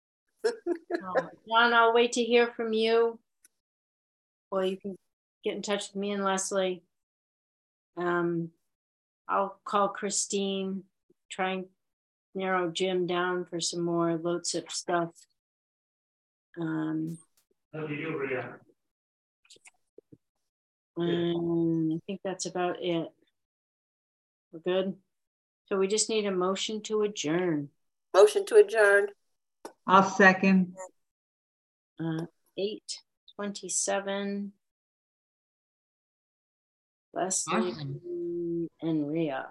John, I'll wait to hear from you. Or you can get in touch with me and Leslie. Um, I'll call Christine, try and narrow Jim down for some more LoTSIP stuff. Um, and I think that's about it. We're good. So we just need a motion to adjourn. Motion to adjourn. I'll second. Uh, eight twenty-seven. Leslie Awesome. and Rhea.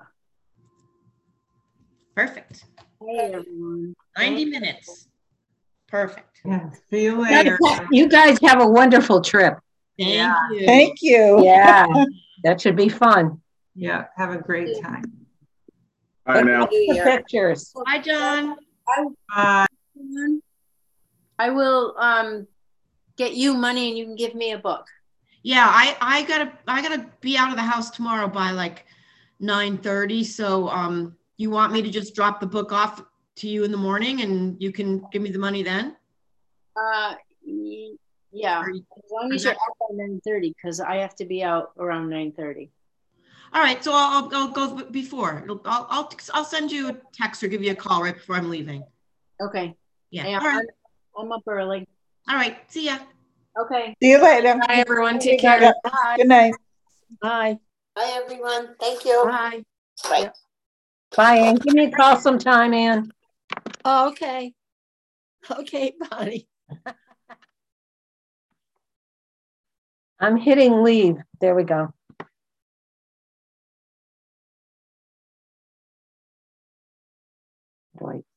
Perfect. Hey everyone. ninety minutes. Perfect. Yeah, see you later. You guys have a wonderful trip. Thank Yeah. you. Thank you. Yeah, that should be fun. Yeah, have a great time. Bye now. New The Year. pictures. Bye, John. Bye. I will um get you money and you can give me a book. Yeah, I I gotta I gotta be out of the house tomorrow by like nine thirty. So um, you want me to just drop the book off to you in the morning and you can give me the money then? Uh, y- yeah, Or you- as long as you're out by nine thirty, because I have to be out around nine thirty. All right, so I'll, I'll go before. It'll- I'll, I'll, I'll send you a text or give you a call right before I'm leaving. Okay. Yeah. Yeah, All right. I'm, I'm up early. All right. See ya. Okay. See you later. Bye, everyone. Take care. Yeah. Bye. Good night. Bye. Bye, everyone. Thank you. Bye. Bye. Bye, Ann. Give me a call sometime, Ann. Oh, okay. Okay, Bonnie. I'm hitting leave. There we go. Boy.